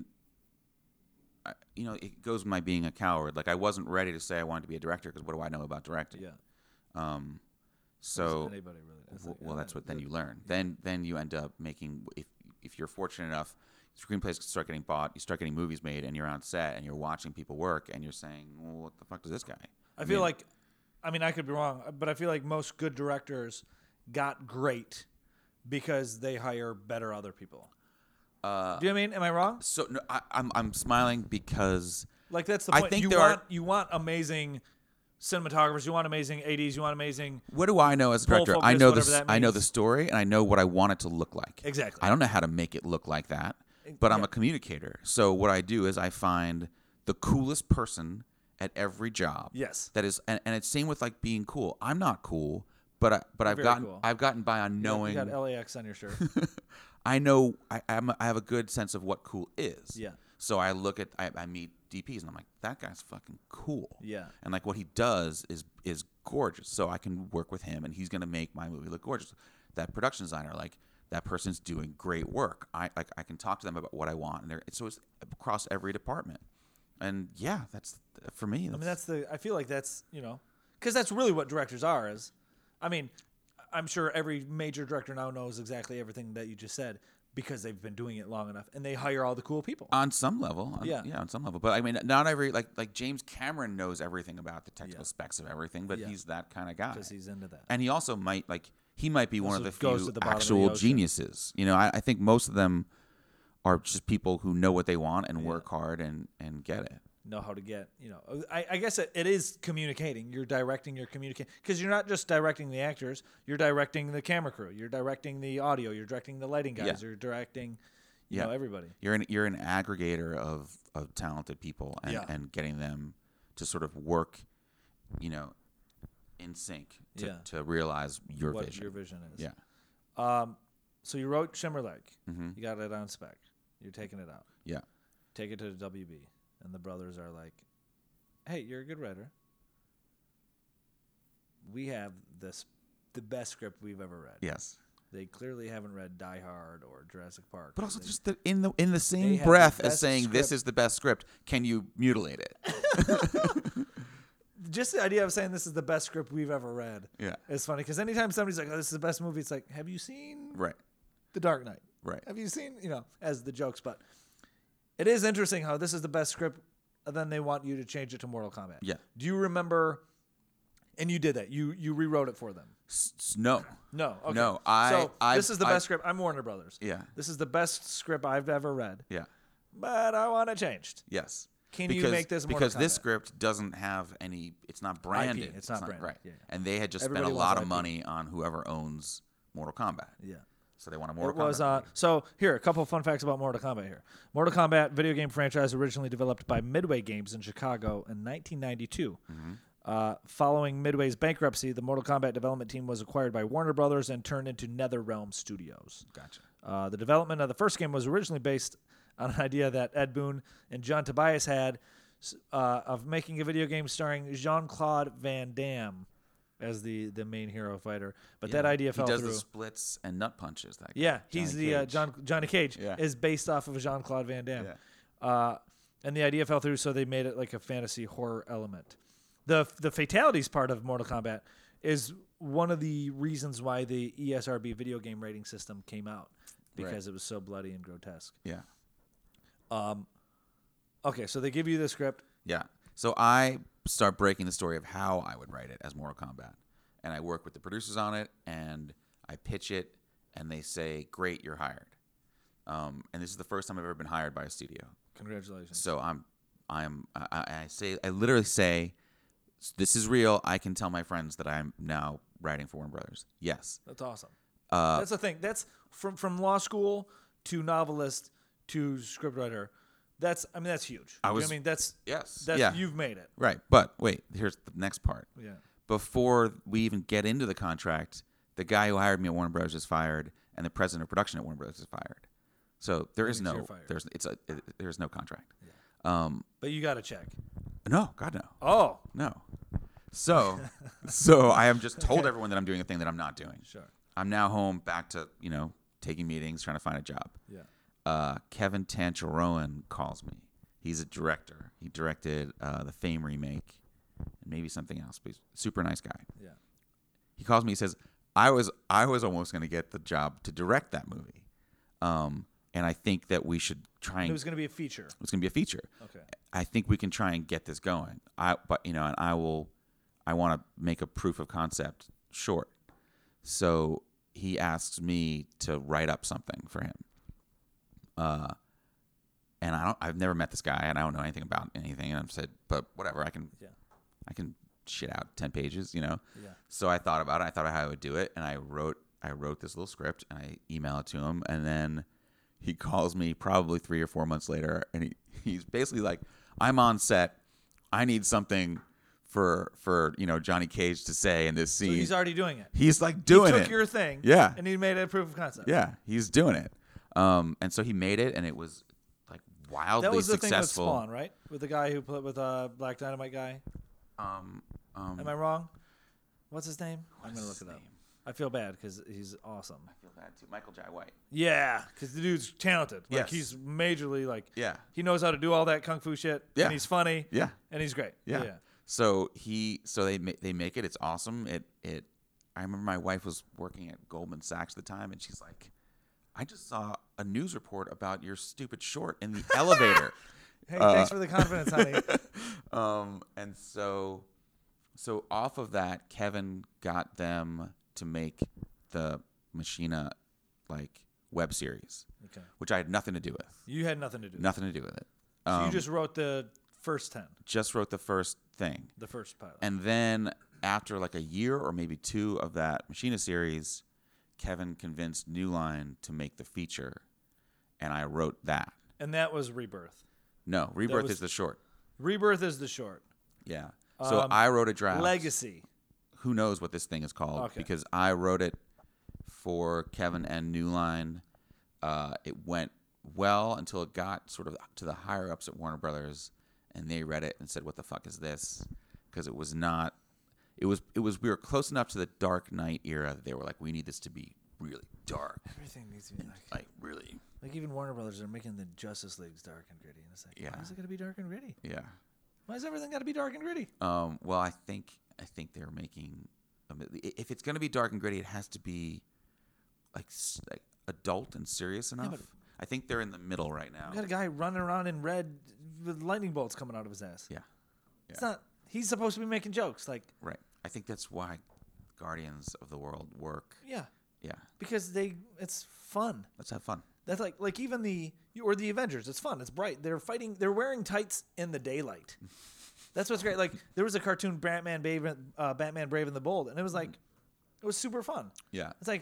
I, you know, it goes with my being a coward. Like I wasn't ready to say I wanted to be a director because what do I know about directing? Yeah. Um, so anybody really? It's w- like, well, uh, that's what then the- you learn. Then then you end up making if if you're fortunate enough, screenplays start getting bought, you start getting movies made, and you're on set and you're watching people work, and you're saying, well, what the fuck does this guy? I feel mean- like, I mean, I could be wrong, but I feel like most good directors got great because they hire better other people. Uh, Do you know what I mean? Am I wrong? So no, I, I'm I'm smiling because Like that's the I point. think you there are- want you want amazing cinematographers. You want amazing A Ds. You want amazing. what do I know as a Full director? I focus, know whatever this. that I know the means. story, and I know what I want it to look like. Exactly. I don't know how to make it look like that, but I'm yeah. a communicator. So what I do is I find the coolest person at every job. Yes. That is, and, and it's same with like being cool. I'm not cool, but I, but I've very gotten cool. I've gotten by on knowing. You got L A X on your shirt. I know I I'm, I have a good sense of what cool is. Yeah. So I look at I, I meet D Ps and I'm like, that guy's fucking cool. Yeah. And like what he does is is gorgeous. So I can work with him and he's gonna make my movie look gorgeous. That production designer, like that person's doing great work. I like I can talk to them about what I want, and they're so it's across every department. And yeah, that's for me. That's, I mean, that's the. I feel like that's you know, because that's really what directors are. Is, I mean, I'm sure every major director now knows exactly everything that you just said because they've been doing it long enough, and they hire all the cool people. on some level. On, Yeah. yeah, on some level. But I mean, not every like like James Cameron knows everything about the technical Yeah. specs of everything, but Yeah. he's that kind of guy. Because he's into that. And he also might like he might be one of Also the goes few to the bottom of the actual ocean. geniuses. You know, I, I think most of them are just people who know what they want and work hard and and get it. Know how to get, you know, I, I guess it, it is communicating. You're directing, you're communicating. Because you're not just directing the actors, you're directing the camera crew, you're directing the audio, you're directing the lighting guys, Yeah. you're directing, you Yeah. know, everybody. You're an you're an aggregator of, of talented people and, Yeah. and getting them to sort of work, you know, in sync to, Yeah. to realize your what vision. your vision is. Yeah. Um, so you wrote Shimmer Lake. Mhm. You got it on spec. You're taking it out. Yeah. Take it to the W B. And the brothers are like, hey, you're a good writer. We have this the best script we've ever read. Yes. They clearly haven't read Die Hard or Jurassic Park. But also They- just the, in the in the same have the breath as best saying this script. is the best script, can you mutilate it? just the idea of saying this is the best script we've ever read Yeah. is funny because anytime somebody's like, oh, this is the best movie, it's like, have you seen Right. The Dark Knight? Right. Have you seen, you know, as the jokes, but it is interesting how this is the best script, and then they want you to change it to Mortal Kombat. Yeah. Do you remember, and you did that, you you rewrote it for them? S- s- no. No. Okay. No, I- So I- this is the I- best script. I'm Warner Brothers. Yeah. This is the best script I've ever read, Yeah. but I want it changed. Yes. Can you because, make this Mortal because this Kombat? script doesn't have any it's not branded. It's not branded, right. yeah, yeah. And they had just Everybody spent a wants lot of I P. money on whoever owns Mortal Kombat. Yeah. So they want a Mortal It was Kombat. uh, movie. so here a couple of fun facts about Mortal Kombat here. Mortal Kombat video game franchise originally developed by Midway Games in Chicago in nineteen ninety-two. Mm-hmm. Uh, following Midway's bankruptcy, the Mortal Kombat development team was acquired by Warner Brothers and turned into NetherRealm Studios. Gotcha. Uh, the development of the first game was originally based on an idea that Ed Boon and John Tobias had uh, of making a video game starring Jean-Claude Van Damme as the, the main hero fighter. But that Yeah. idea fell He does through. the splits and nut punches. That guy. Yeah, he's Johnny the uh, Cage. John Johnny Cage Yeah. is based off of Jean-Claude Van Damme. Yeah. Uh, and the idea fell through, so they made it like a fantasy horror element. The the fatalities part of Mortal Kombat is one of the reasons why the E S R B video game rating system came out, because Right. it was so bloody and grotesque. Yeah. Um, okay, so they give you the script. Yeah. So I start breaking the story of how I would write it as Mortal Kombat. And I work with the producers on it, and I pitch it, and they say, great, you're hired. Um, and this is the first time I've ever been hired by a studio. Congratulations. So I'm, I'm, I, I say, I literally say, this is real. I can tell my friends that I'm now writing for Warner Brothers. Yes. That's awesome. Uh, That's the thing. That's from from law school to novelist to scriptwriter. That's I mean that's huge. I You know what was- I mean that's yes. that's yeah. you've made it. Right. But wait, here's the next part. Yeah. Before we even get into the contract, the guy who hired me at Warner Brothers is fired, and the president of production at Warner Brothers is fired. So there is means you're no, fired. there's it's a, it, there's no contract. Um, But you got to check. no, God no, Oh, no. So, so I have just told everyone that I'm doing a thing that I'm not doing. sure. I'm now home, back to you know taking meetings, trying to find a job. Yeah. Uh, Kevin Tancharoen calls me. He's a director. He directed uh, the Fame remake and maybe something else. But he's a super nice guy. Yeah. He calls me. He says, "I was I was almost going to get the job to direct that movie, um, and I think that we should try and It was going to be a feature. it's going to be a feature. Okay. I think we can try and get this going. I but you know, and I will. I want to make a proof of concept short. So he asks me to write up something for him. Uh, and I don't. I've never met this guy, and I don't know anything about anything. And I've said, but whatever, I can. Yeah. I can shit out ten pages, you know. Yeah. So I thought about it. I thought of how I would do it, and I wrote. I wrote this little script, and I email it to him, and then he calls me probably three or four months later, and he, he's basically like, "I'm on set. I need something for for you know Johnny Cage to say in this So scene." he's already doing it. He's like doing he took it. your thing. Yeah. And he made it a proof of concept. Yeah, he's doing it. Um, and so he made it, and it was like wildly That was the successful. thing with Spawn, right? With the guy who played with uh, Black Dynamite guy. Um, um, Am I wrong? What's his name? I'm is gonna look his it up. name? I feel bad because he's awesome. I feel bad too. Michael Jai White. Yeah, because the dude's talented. Like Yes. he's majorly like. Yeah. He knows how to do all that kung fu shit. Yeah. And he's funny. Yeah. And he's great. Yeah. Yeah. So he, so they ma- they make it. It's awesome. It it. I remember my wife was working at Goldman Sachs at the time, and she's like, "I just saw a news report about your stupid short in the elevator." Hey, Uh, thanks for the confidence, honey. um, and so, so off of that, Kevin got them to make the Machina like web series, Okay. which I had nothing to do with. You had nothing to do. with it. Nothing to do with it. So Um, you just wrote the first ten, just wrote the first thing. the first pilot. And then after like a year or maybe two of that Machina series, Kevin convinced New Line to make the feature, and I wrote that. And that was Rebirth. No, Rebirth was- is the short. Rebirth is the short. Yeah. So Um, I wrote a draft. Legacy. Who knows what this thing is called? Okay. Because I wrote it for Kevin and New Line. Uh, it went well until it got sort of to the higher ups at Warner Brothers, and they read it and said, "What the fuck is this?" Because it was not. It was. It was. We were close enough to the Dark Knight era that they were like, "We need this to be really dark, Everything needs to be like, like really." like even Warner Brothers are making the Justice Leagues dark and gritty, and it's like, Yeah. why is it gonna be dark and gritty? Yeah. Why is everything got to be dark and gritty? Um, well, I think I think they're making. um, If it's going to be dark and gritty, it has to be like, s- like adult and serious enough. but- I think they're in the middle right now. We got a guy running around in red with lightning bolts coming out of his ass. Yeah, It's not. He's supposed to be making jokes, like right. I think that's why Guardians of the World work. yeah, Yeah, because they. It's fun. let's have fun. That's like like even the or the Avengers. It's fun. It's bright. They're fighting. They're wearing tights in the daylight. That's what's great. Like there was a cartoon Batman Brave, uh, Batman Brave and the Bold, and it was like, it was super fun. Yeah, It's like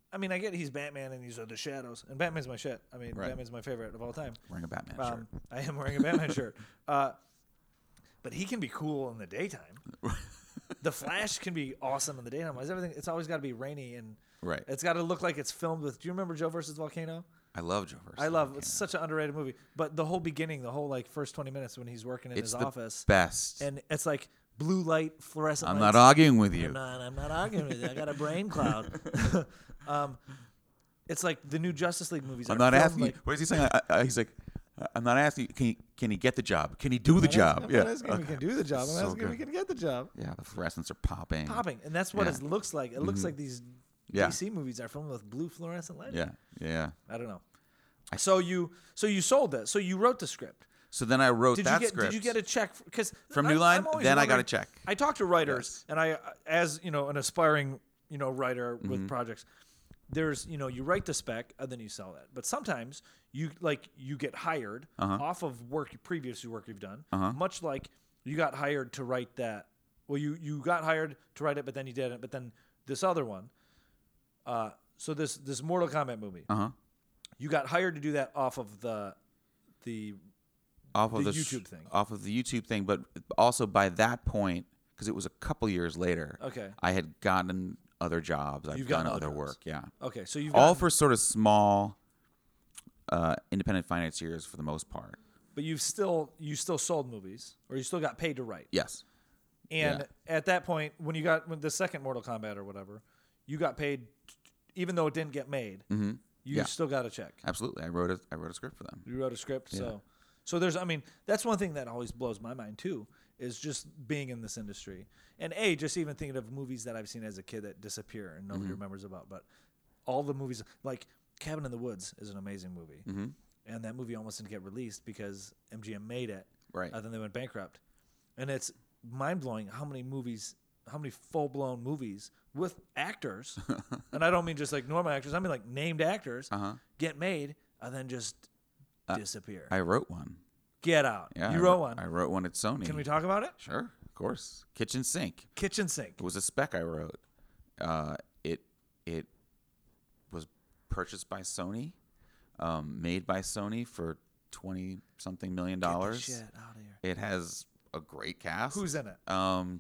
I mean, I get he's Batman and these are the shadows, and Batman's my shit. I mean, Right. Batman's my favorite of all time. Wearing a Batman Um, shirt. I am wearing a Batman shirt. Uh, but he can be cool in the daytime. The Flash can be awesome in the daytime. It's everything. It's always got to be rainy and Right. it's got to look like it's filmed with. Do you remember Joe versus Volcano? I love Joe versus I love. Volcano. It's such an underrated movie. But the whole beginning, the whole like first twenty minutes when he's working in It's his the office, best. and it's like blue light, fluorescent. I'm lights. not arguing with you. I'm not. I'm not arguing with you. I got a brain cloud. um, it's like the new Justice League movies. I'm are not filmed asking like, you. What is he saying? I, I, he's like, I'm not asking you. Can he, can he get the job? Can he do the I'm not job? asking- I'm yeah. not asking if he can do the job. I'm So asking if he good. can get the job. Yeah, the fluorescents are popping. Popping, and that's what Yeah. Mm-hmm. it looks like. It looks like these Yeah. D C movies are filmed with blue fluorescent lighting. Yeah, yeah. I don't know. So you, so you sold that. So you wrote the script. So then I wrote Did that you get? script. Did you get a check? Because From New Line? Then I got a check. I talk to writers, Yes. and I, as you know, an aspiring, you know, writer Mm-hmm. with projects. There's, you know, you write the spec and then you sell that. But sometimes you like you get hired Uh-huh. off of work, previous work you've done. Uh-huh. Much like you got hired to write that. Well, you you got hired to write it, but then you didn't. But then this other one. Uh, so this this Mortal Kombat movie. Uh huh. You got hired to do that off of the the Off of the the, sh- YouTube thing. Off of the YouTube thing, but also by that point, because it was a couple years later. Okay. I had gotten other jobs. I've You've done gotten other other jobs. work. Yeah. Okay, so you've All gotten- for sort of small, uh, independent financiers for the most part. but you've still you still sold movies or you still got paid to write. Yes. And Yeah. at that point, when you got when the second Mortal Kombat or whatever, you got paid, even though it didn't get made. Mm-hmm. You Yeah. still got a check. Absolutely. I wrote a I wrote a script for them. You wrote a script, so so there's. I mean, that's one thing that always blows my mind too, is just being in this industry, and a just even thinking of movies that I've seen as a kid that disappear and nobody remembers about. But all the movies, like Cabin in the Woods, is an amazing movie, mm-hmm. and that movie almost didn't get released because M G M made it, Right. And then they went bankrupt, and it's mind blowing how many movies. How many full blown movies with actors, and I don't mean just like normal actors. I mean like named actors Uh-huh. get made and then just disappear. I wrote one. Get out. Yeah. you I wrote wrote- one. I wrote one at Sony. Can we talk about it? Sure. Of course. Kitchen sink. Kitchen sink. It was a spec I wrote. Uh, it it was purchased by Sony, um, made by Sony for twenty something million dollars. Get the shit out of here. It has a great cast. Who's in it? Um,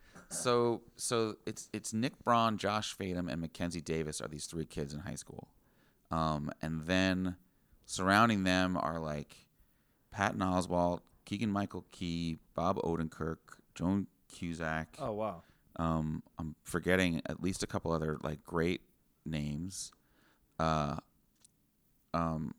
so so it's it's Nick Braun, Josh Fadem, and Mackenzie Davis are these three kids in high school, um, and then surrounding them are like Patton Oswalt, Keegan Michael Key, Bob Odenkirk, Joan Cusack. Oh wow. Um, I'm forgetting at least a couple other like great names. Uh, um,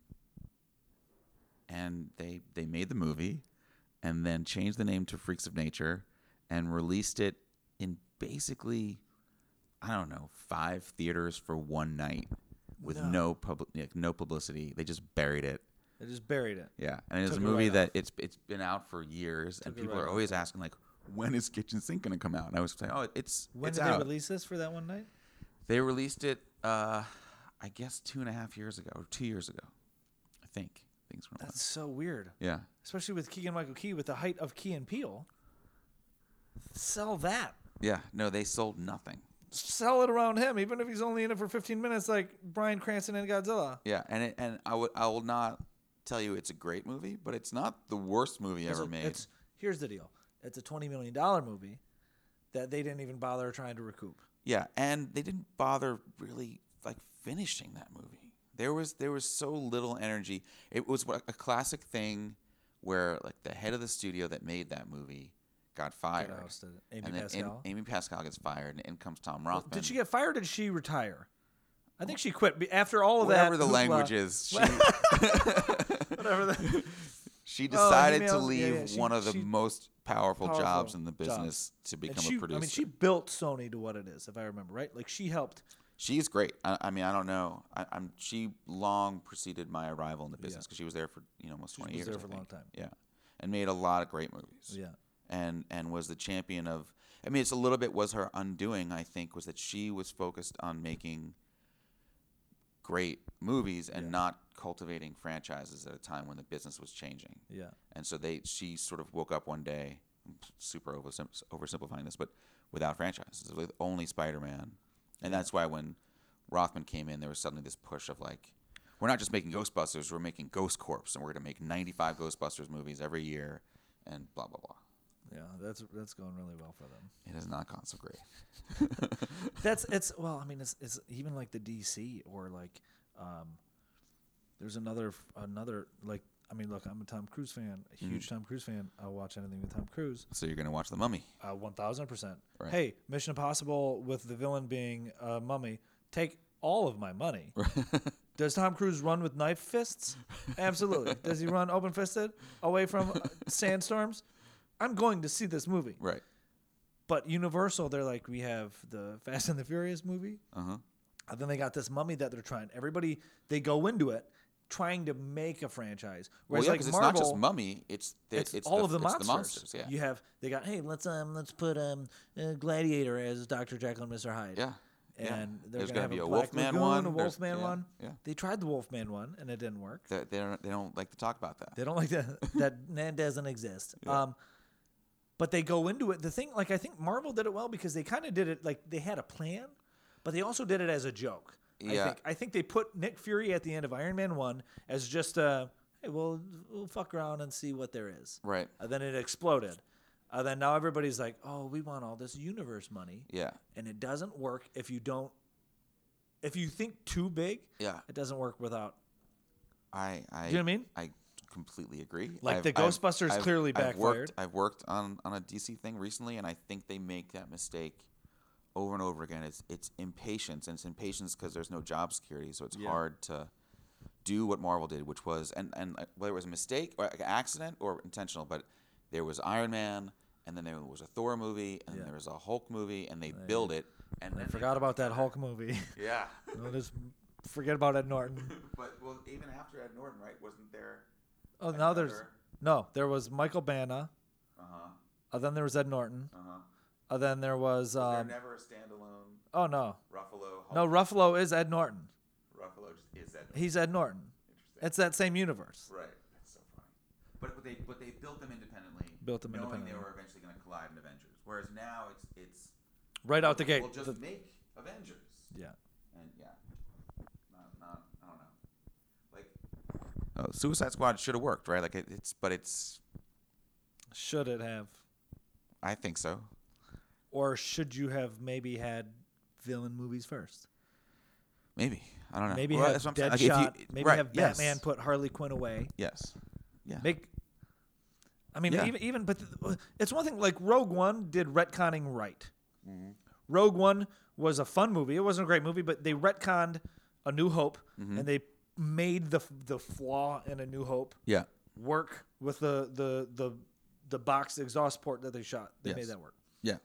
and they they made the movie, and then changed the name to Freaks of Nature, and released it in basically, I don't know, five theaters for one night with No. no public, like, no publicity. They just buried it. They just buried it. Yeah, and it's a Took it movie right that it's it's been out for years, and it people right are off. always asking like, when is Kitchen Sink going to come out? And I was saying, oh, it's When it's did out. they release this for that one night? They released it, uh, I guess, two and a half years ago, or two years ago, I think. Things were That's so weird. yeah. Especially with Keegan Michael Key with the height of Key and Peele. Sell that. Yeah, no, they sold nothing. Sell it around him, even if he's only in it for fifteen minutes, like Bryan Cranston in Godzilla. Yeah, and it, and I would I will not tell you it's a great movie, but it's not the worst movie ever It's- made. It's, here's the deal. It's a twenty million dollars movie that they didn't even bother trying to recoup. Yeah, and they didn't bother really like finishing that movie. There was there was so little energy. It was what- a classic thing where like the head of the studio that made that movie got fired, ousted. Amy and then Pascal? Amy, Amy Pascal gets fired, and in comes Tom Rothman. Did she get fired or did she retire? I think she quit Be- after all of Whatever that. the hoopla- language is, she, Whatever the, she Oh, decided to emails- yeah, leave yeah, she- one of the she- most powerful, powerful jobs in the jobs. business to and become she, a producer. I mean, she built Sony to what it is, if I remember right. Like she helped. She's great. I, I mean, I don't know. I, I'm she long preceded my arrival in the business because she was there for you know almost twenty was years. there I for a think. long time. Yeah, and made a lot of great movies. Yeah. and and was the champion of. I mean, it's a little bit was her undoing. I think was that she was focused on making great movies and Yeah. not cultivating franchises at a time when the business was changing. Yeah. And so they she sort of woke up one day, I'm super oversim- oversimplifying this, but without franchises, with only Spider-Man. And that's why when Rothman came in, there was suddenly this push of like, we're not just making Ghostbusters, we're making Ghost Corps, and we're going to make ninety-five Ghostbusters movies every year, and blah, blah, blah. Yeah, that's that's going really well for them. It has not gone so great. That's it's well, I mean, it's it's even like the D C or like, um, there's another another like I mean, look, I'm a Tom Cruise fan, a huge Mm-hmm. Tom Cruise fan. I'll watch anything with Tom Cruise. So you're going to watch The Mummy. Uh, one thousand percent. Right. Hey, Mission Impossible with the villain being a mummy. Take all of my money. Does Tom Cruise run with knife fists? Absolutely. Does he run open fisted away from uh, sandstorms? I'm going to see this movie. Right. But Universal, they're like, we have the Fast and the Furious movie. Uh-huh. And then they got this mummy that they're trying. Everybody, they go into it trying to make a franchise. Well, Whereas yeah, like because Marvel, it's not just Mummy. It's the, it's, it's all the, of the it's monsters. the monsters. Yeah. You have they got hey let's um let's put um uh, Gladiator as Doctor Jekyll and Mister Hyde. Yeah. And yeah. they're There's gonna gonna have be a a Black Wolfman Lagoon, one. a There's- Wolfman yeah, one. Yeah. They tried the Wolfman one and it didn't work. They, they don't. They don't like to talk about that. They don't like that. That that doesn't exist. Yeah. Um, but they go into it. The thing, like I think Marvel did it well because they kind of did it like they had a plan, but they also did it as a joke. I Yeah. think I think they put Nick Fury at the end of Iron Man one as just a hey, we'll we'll fuck around and see what there is. Right. And then it exploded. And then now everybody's like, oh, we want all this universe money. Yeah. And it doesn't work if you don't. If you think too big, Yeah. it doesn't work without. I. I. You know what I mean? I completely agree. Like I've- the I've- Ghostbusters I've- clearly I've backfired. worked, I've worked on, on a D C thing recently, and I think they make that mistake over and over again. It's it's impatience, and it's impatience because there's no job security, so it's Yeah. hard to do what Marvel did, which was and and uh, whether it was a mistake or an accident or intentional, but there was Iron Man, and then there was a Thor movie, and Yeah. then there was a Hulk movie, and they build it, and I then they forgot put about that together- Hulk movie. Yeah. We'll just forget about Ed Norton. But well, even after Ed Norton, right? Wasn't there? Oh, now there's another- no. There was Michael Bana. Uh huh. Uh, then there was Ed Norton. Uh huh. Uh, then there was. Was Um, there never a standalone oh no, Ruffalo? Hulk? no. Ruffalo is Ed Norton. Ruffalo just is that. He's Ed Norton. Interesting. It's that same universe. Right. That's so funny. But, but they but they built them independently. Built them knowing independently. they were eventually going to collide in Avengers. Whereas now it's it's Right out the gate. We'll just The- make Avengers. yeah. And yeah, not, not I don't know. Like, oh, Suicide Squad should have worked, right? Like it, it's but it's Should it have, I think so. or should you have maybe had villain movies first? Maybe I don't know. Maybe Well, have that's what I'm saying. Deadshot. Like, if you- maybe right, have yes. Batman put Harley Quinn away. Yes. Yeah. Make. I mean, Yeah. even even, but th- it's one thing. Like Rogue One did retconning right. Mm-hmm. Rogue One was a fun movie. It wasn't a great movie, but they retconned A New Hope, Mm-hmm. and they made the the flaw in A New Hope yeah. work with the the the the box exhaust port that they shot. They Yes. made that work. Yeah.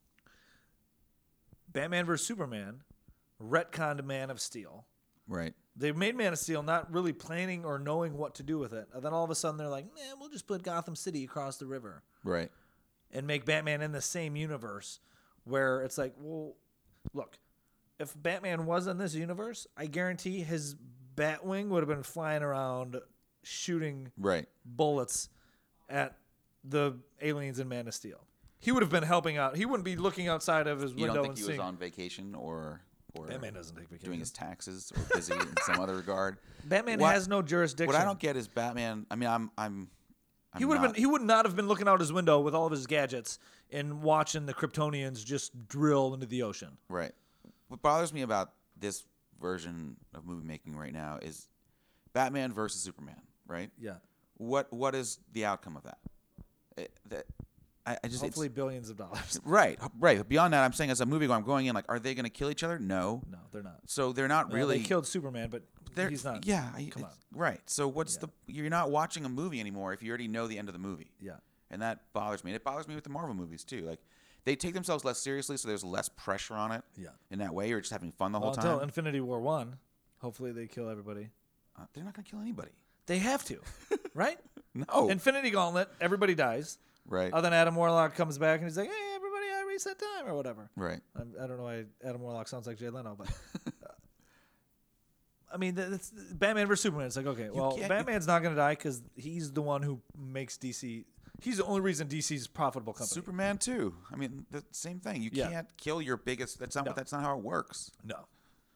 Batman versus Superman retconned Man of Steel. Right. They made Man of Steel not really planning or knowing what to do with it. And then all of a sudden they're like, man, we'll just put Gotham City across the river Right. and make Batman in the same universe where it's like, well, look, if Batman was in this universe, I guarantee his Batwing would have been flying around shooting Right. bullets at the aliens in Man of Steel. He would have been helping out. He wouldn't be looking outside of his You window don't think and he seeing. was on vacation or or Batman doesn't take vacation. doing his taxes or busy in some other regard? Batman What- has no jurisdiction. What I don't get is Batman. I mean, I'm I'm. I'm He would have not- been. He would not have been looking out his window with all of his gadgets and watching the Kryptonians just drill into the ocean. Right. What bothers me about this version of movie making right now is Batman versus Superman. Right. Yeah. What What is the outcome of that? It, that I, I just Hopefully, it's, billions of dollars. right right. But beyond that, I'm saying as a movie, I'm going in like, are they going to kill each other? No. No, they're not. So they're not Well, really. they killed Superman, but They're, he's not. Yeah. I- Come on. it's- Right. So what's Yeah. the? You're not watching a movie anymore if you already know the end of the movie. Yeah. And that bothers me. And it bothers me with the Marvel movies too. Like they take themselves less seriously, so there's less pressure on it. Yeah. In that way, you're just having fun the Well, whole until time. Infinity War one, hopefully they kill everybody. Uh, they're not going to kill anybody. They have to, right? No. Infinity Gauntlet, everybody dies. Right. Uh, then Adam Warlock comes back and he's like, "Hey, everybody, I reset time or whatever." Right. I'm, I don't know why Adam Warlock sounds like Jay Leno, but uh, I mean, th- that's Batman versus Superman. It's like, okay, well, can't- Batman's not going to die because he's the one who makes D C. He's the only reason D C's a profitable company. Superman too. I mean, the same thing. You Yeah. can't kill your biggest. That's not. No. What, that's not how it works. No.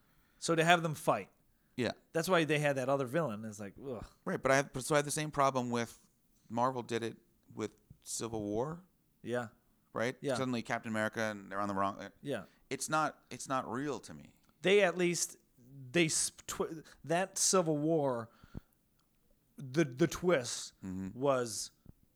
So to have them fight, Yeah. that's why they had that other villain. It's like, ugh. Right, but I have, so I have the same problem with Marvel did it with Civil War, Yeah, right? Yeah. Suddenly Captain America and they're on the wrong. yeah. It's not. It's not real to me. They at least they sp- tw- that Civil War. The the twist Mm-hmm. was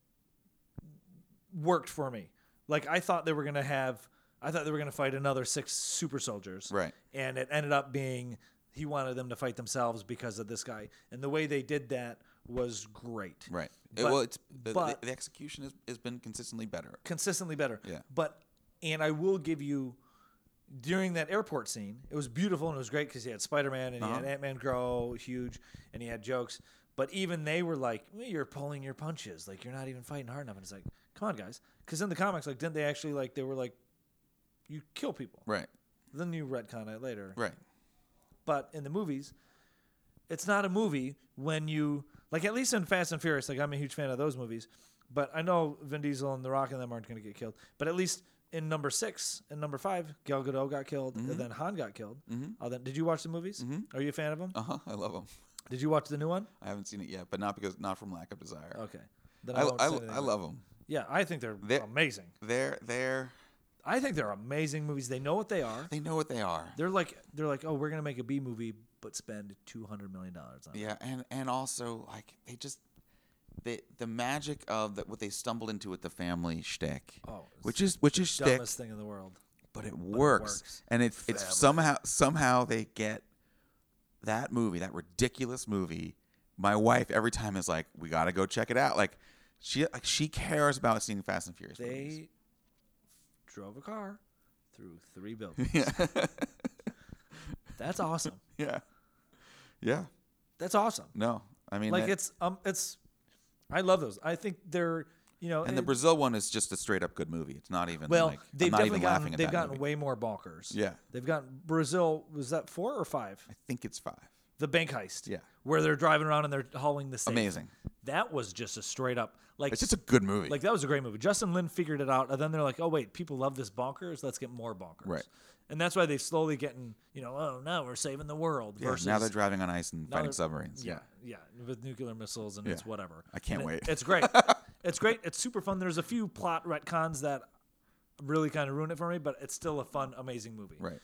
worked for me. Like I thought they were gonna have. I thought they were gonna fight another six super soldiers. Right. And it ended up being he wanted them to fight themselves because of this guy. And the way they did that was great. Right. It- But- well, it's the, but- the, the execution has, has been consistently better. Consistently better. Yeah. But and I will give you during that airport scene, it was beautiful and it was great because he had Spider-Man and he had Uh-huh. Ant-Man grow huge and he had jokes. But even they were like, well, "You're pulling your punches. Like you're not even fighting hard enough." And it's like, "Come on, guys." Because in the comics, like, didn't they actually like they were like, "You kill people." Right. Then you retcon it later. Right. But in the movies, it's not a movie when you like at least in Fast and Furious. Like I'm a huge fan of those movies, but I know Vin Diesel and The Rock and them aren't going to get killed. But at least in number six and number five, Gal Gadot got killed, Mm-hmm. and then Han got killed. Mm-hmm. Uh, then, did you watch the movies? Mm-hmm. Are you a fan of them? Uh huh. I love them. Did you watch the new one? I haven't seen it yet, but not because not from lack of desire. Okay. Then I, won't I, say anything I about love it. them. Yeah, I think they're, They're- amazing. They're they're I think they're amazing movies. They know what they are. they know what they are. They're like they're like, oh, we're gonna make a B movie, but spend two hundred million dollars on it. Yeah, and and also like they just the the magic of that what they stumbled into with the family shtick, Oh, it's which is which is shtick, Dumbest thing in the world. but it works, works. and it, it's Family. somehow somehow they get that movie, that ridiculous movie. My wife every time is like, we got to go check it out. Like she like she cares about seeing Fast and Furious movies. They drove a car through three buildings. Yeah, That's awesome. yeah, yeah. That's awesome. No, I mean, Like that- it's um it's I love those. I think they're you know and the it- Brazil one is just a straight up good movie. It's not even well like I'm they've not definitely even gotten laughing at they've that gotten movie. way more bonkers. Yeah. They've gotten Brazil was that four or five? I think it's five. The bank heist. Yeah. Where they're driving around and they're hauling the safe. Amazing. That was just a straight up like It's just a good movie. like that was a great movie. Justin Lin figured it out, and then they're like, "Oh wait, people love this bonkers. Let's get more bonkers." Right. And that's why they've slowly getting, you know, oh now we're saving the world. yeah, versus now they're driving on ice and now fighting they're- submarines. Yeah, yeah, with nuclear missiles and Yeah. it's whatever. I can't And it- wait. it's great. It's great. It's super fun. There's a few plot retcons that really kind of ruin it for me, but it's still a fun, amazing movie. Right.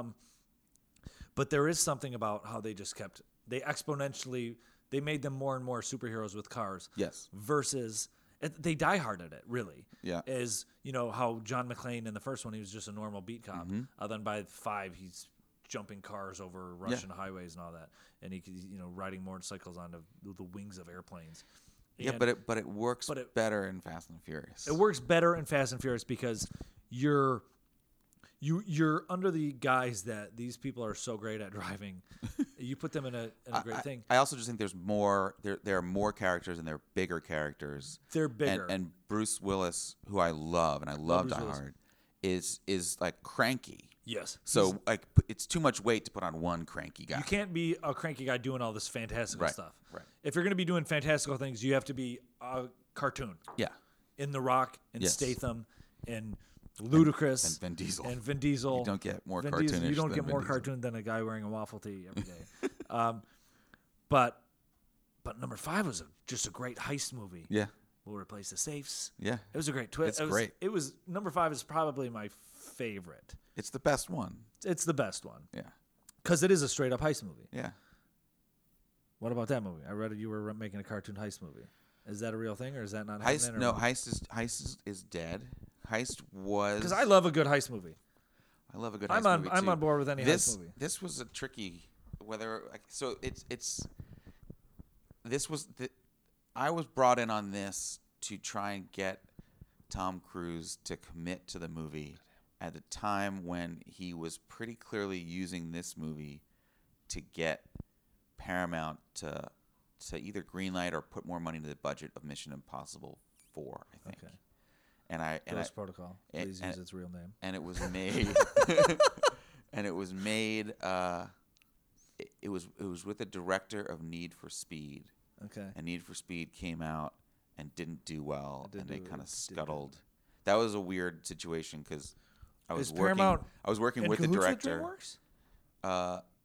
But there is something about how they just kept they exponentially they made them more and more superheroes with cars. Yes. Versus it, they die hard at it. Really. Yeah. Is you know how John McClane in the first one he was just a normal beat cop. Mm-hmm. Uh, then by five he's jumping cars over Russian highways and all that, and he could you know riding motorcycles on the, the wings of airplanes. Yeah, And but it but it works but it- better in Fast and Furious. it works better in Fast and Furious because you're you you're under the guise that these people are so great at driving. You put them in a, in a great I, thing. I also just think there's more. There there are more characters and they're bigger characters. They're bigger. And, and Bruce Willis, who I love and I love Bruce Die Willis. Hard, is is like cranky. Yes. So like p- it's too much weight to put on one cranky guy. You can't be a cranky guy doing all this fantastical Right, stuff. right. If you're going to be doing fantastical things, you have to be a cartoon. Yeah. In The Rock and Yes. Statham and Ludacris and Vin Diesel. and Vin Diesel. You don't get more Vin Diesel. You cartoonish don't than get Vin more Diesel. cartoon than a guy wearing a waffle tee every day. um, but but number five was a, just a great heist movie. Yeah. We'll replace the safes. Yeah. It was a great twist. It's it was, great. It was number five is probably my favorite. It's the best one. It's the best one Yeah. because it is a straight up heist movie. Yeah. What about that movie? I read you were making a cartoon heist movie. Is that a real thing or is that not Heist happening? no, Heist is Heist is, is dead. Heist was Because I love a good heist movie. I love a good I'm heist on- movie I'm too. on board with any heist this, movie. This was a tricky whether like, so it's it's this was the I was brought in on this to try and get Tom Cruise to commit to the movie at the time when he was pretty clearly using this movie to get Paramount to to either greenlight or put more money into the budget of Mission Impossible four, I think. Okay. And I and Ghost I, Protocol. and- Please and- use its real name. and it was made and it was made uh it, it was it was with the director of Need for Speed, Okay. and Need for Speed came out and didn't do well, It didn't and they do- kind it of didn't. scuttled. That was a weird situation because I was Is working Paramount I was working in with the cahoots director. DreamWorks? Uh,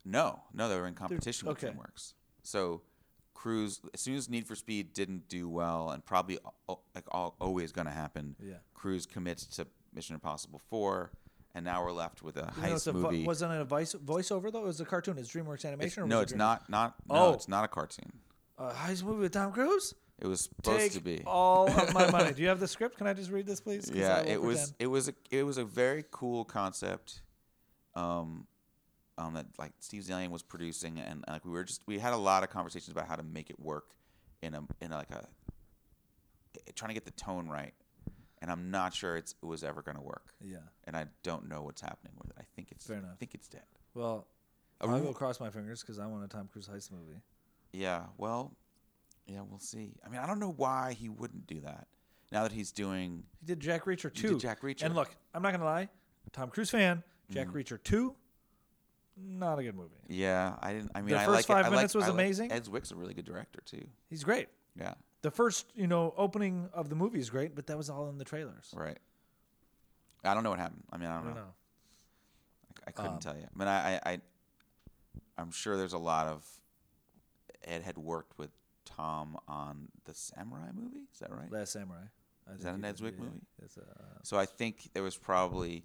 No, no, they were in competition with okay. DreamWorks. So Cruise, as soon as Need for Speed didn't do well, and probably al- like all, always going to happen, Yeah. Cruise commits to Mission Impossible four, and now we're left with a You know, it's heist a vo- movie. wasn't it a voice voiceover though? It was a cartoon. It's DreamWorks It's- animation. or no, was it's it DreamWorks? not. Not no, Oh. it's not a cartoon. A heist movie with Tom Cruise. It was supposed Take to be. all of my money. Do you have the script? Can I just read this, please? 'Cause I Yeah, will it was. pretend. It was. A, it was a very cool concept. Um, um, that like Steve Zalian was producing, and like we were just we had a lot of conversations about how to make it work in a in like a trying to get the tone right, and I'm not sure it's it was ever going to work. Yeah. And I don't know what's happening with it. I think it's Fair I enough. think it's dead. Well, A I ru- will cross my fingers because I want a Tom Cruise heist movie. Yeah. Well. Yeah, we'll see. I mean, I don't know why he wouldn't do that. Now that he's doing He did Jack Reacher He two. did Jack Reacher. And look, I'm not gonna lie, Tom Cruise fan. Jack Mm-hmm. Reacher two, not a good movie. Yeah, I didn't. I mean, The I first like it- five I like- minutes was I like- amazing. Ed Zwick's a really good director too. He's great. Yeah, The first, you know, opening of the movie is great, but that was all in the trailers. right. I don't know what happened. I mean, I don't, I don't know. know. I, I couldn't Um, tell you. I mean, I, I, I, I'm sure there's a lot of. Ed had worked with Tom on the Samurai movie. Is that right? Last Samurai. I Is think that an he Ed did, Zwick yeah. movie? It's a, So I think there was probably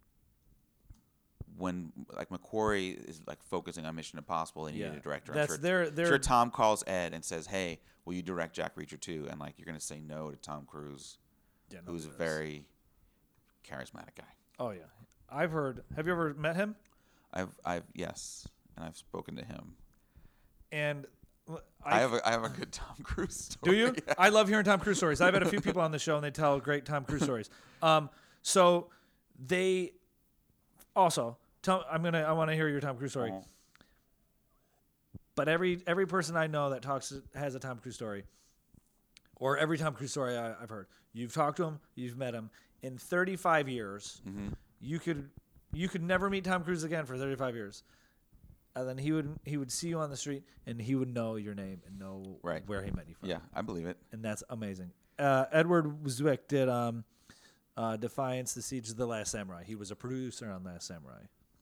when like McQuarrie is like focusing on Mission Impossible and he Yeah. needed a director. That's I'm sure, their- their- sure Tom calls Ed and says, "Hey, will you direct Jack Reacher two?" And like you're gonna say no to Tom Cruise, yeah, who's a nobody does. very charismatic guy. Oh yeah, I've heard. Have you ever met him? I've I've yes, and I've spoken to him. And l- I, have a I have a good Tom Cruise Do story. you? I love hearing Tom Cruise stories. I've had a few people on the show and they tell great Tom Cruise stories. Um, so they also tell. I'm gonna. I want to hear your Tom Cruise story. Uh-huh. But every every person I know that talks has a Tom Cruise story, or every Tom Cruise story I, I've heard. You've talked to him. You've met him. In thirty-five years, Mm-hmm. you could you could never meet Tom Cruise again for thirty-five years. And then he would he would see you on the street and he would know your name and know Right. where he met you from. Yeah, I believe it. And that's amazing. Uh, Edward Zwick did um, uh, Defiance: The Siege of the Last Samurai. He was a producer on Last Samurai,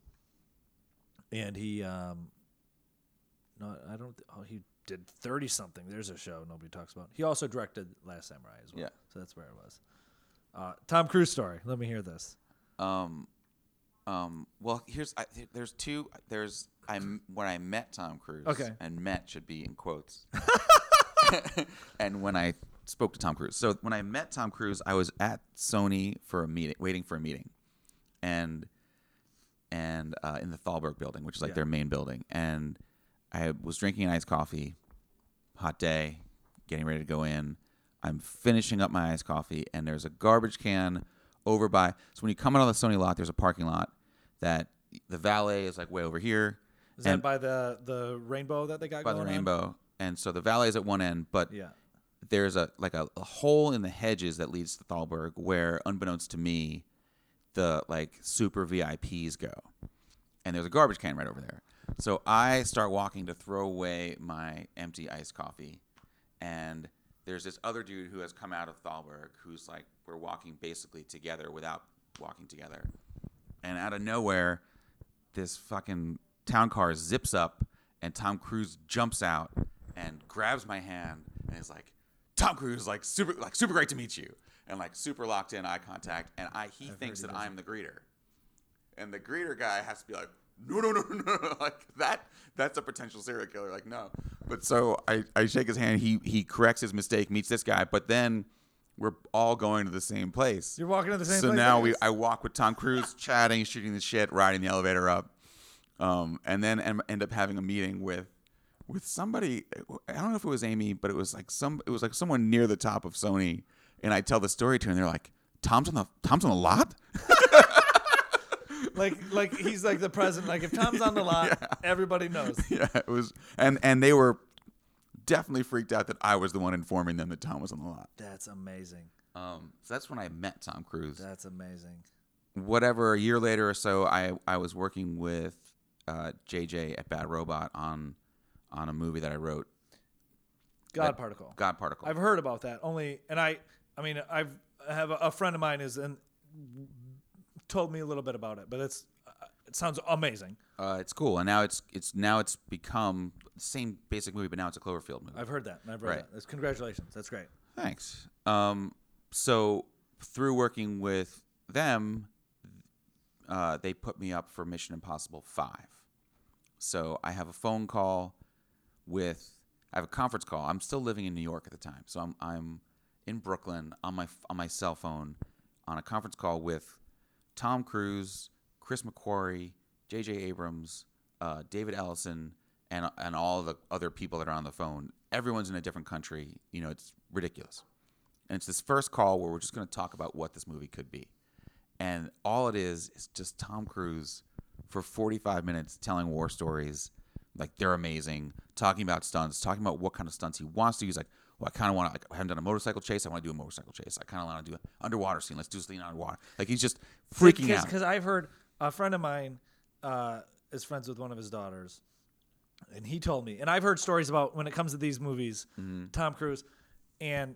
and he um, no, I don't. Oh, he did thirty something. There's a show nobody talks about. He also directed Last Samurai as well. Yeah. So that's where it was. Uh, Tom Cruise story. Let me hear this. Um, um. Well, here's I, there's two. There's I when I met Tom Cruise. Okay. And met should be in quotes. And when I spoke to Tom Cruise. So when I met Tom Cruise, I was at Sony for a meeting, waiting for a meeting, and and uh, in the Thalberg building, which is like Yeah. their main building, and I was drinking an iced coffee, hot day, getting ready to go in. I'm finishing up my iced coffee, and there's a garbage can over by. So when you come out of the Sony lot, there's a parking lot that the valet is like way over here. Is and that by the the rainbow that they got by going the on? rainbow, and so the valet is at one end, but Yeah. there's a like a, a hole in the hedges that leads to Thalberg, where unbeknownst to me, the like super V I Ps go, and there's a garbage can right over there. So I start walking to throw away my empty iced coffee, and there's this other dude who has come out of Thalberg who's like, we're walking basically together without walking together, and out of nowhere, this fucking town car zips up, and Tom Cruise jumps out and grabs my hand and is like, Tom Cruise, like super, like super great to meet you, and like super locked in eye contact, and I he I've thinks heard that he does I'm the greeter, and the greeter guy has to be like, no, no, no, no, no, like that, that's a potential serial killer, like no. But so I, I shake his hand, he he corrects his mistake, meets this guy, but then we're all going to the same place. You're walking to the same So place. now I we, guess? I walk with Tom Cruise, chatting, shooting the shit, riding the elevator up, um, and then em- end up having a meeting with, with somebody. I don't know if it was Amy, but it was like some, it was like someone near the top of Sony. And I tell the story to her, and they're like, "Tom's on the, Tom's on the lot." like like he's like the president. Like if Tom's on the lot, everybody knows. Yeah, it was, and and they were definitely freaked out that I was the one informing them that Tom was on the lot. That's amazing. Um, so that's when I met Tom Cruise. That's amazing. Whatever, a year later or so, I I was working with uh, J J at Bad Robot on on a movie that I wrote, God That- particle. God Particle. I've heard about that. Only, and I, I mean, I've I have a, a friend of mine is and told me a little bit about it, but it's uh, sounds amazing. Uh, it's cool, and now it's it's now it's become the same basic movie, but now it's a Cloverfield movie. I've heard that. I've heard Right. that. That's, congratulations. That's great. Thanks. Um, so through working with them, uh, they put me up for Mission Impossible five. So I have a phone call with, I have a conference call. I'm still living in New York at the time, so I'm I'm in Brooklyn on my on my cell phone on a conference call with Tom Cruise, Chris McQuarrie, J J Abrams, uh, David Ellison, and and all the other people that are on the phone. Everyone's in a different country. You know, it's ridiculous. And it's this first call where we're just going to talk about what this movie could be. And all it is is just Tom Cruise for forty-five minutes telling war stories. Like, they're amazing. Talking about stunts, talking about what kind of stunts he wants to use. Like, well, I kind of want to, like, I haven't done a motorcycle chase. I want to do a motorcycle chase. I kind of want to do an underwater scene. Let's do a scene underwater. Like, he's just freaking Cause, out. Because I've heard a friend of mine uh, is friends with one of his daughters. And he told me, and I've heard stories about when it comes to these movies, Mm-hmm. Tom Cruise, and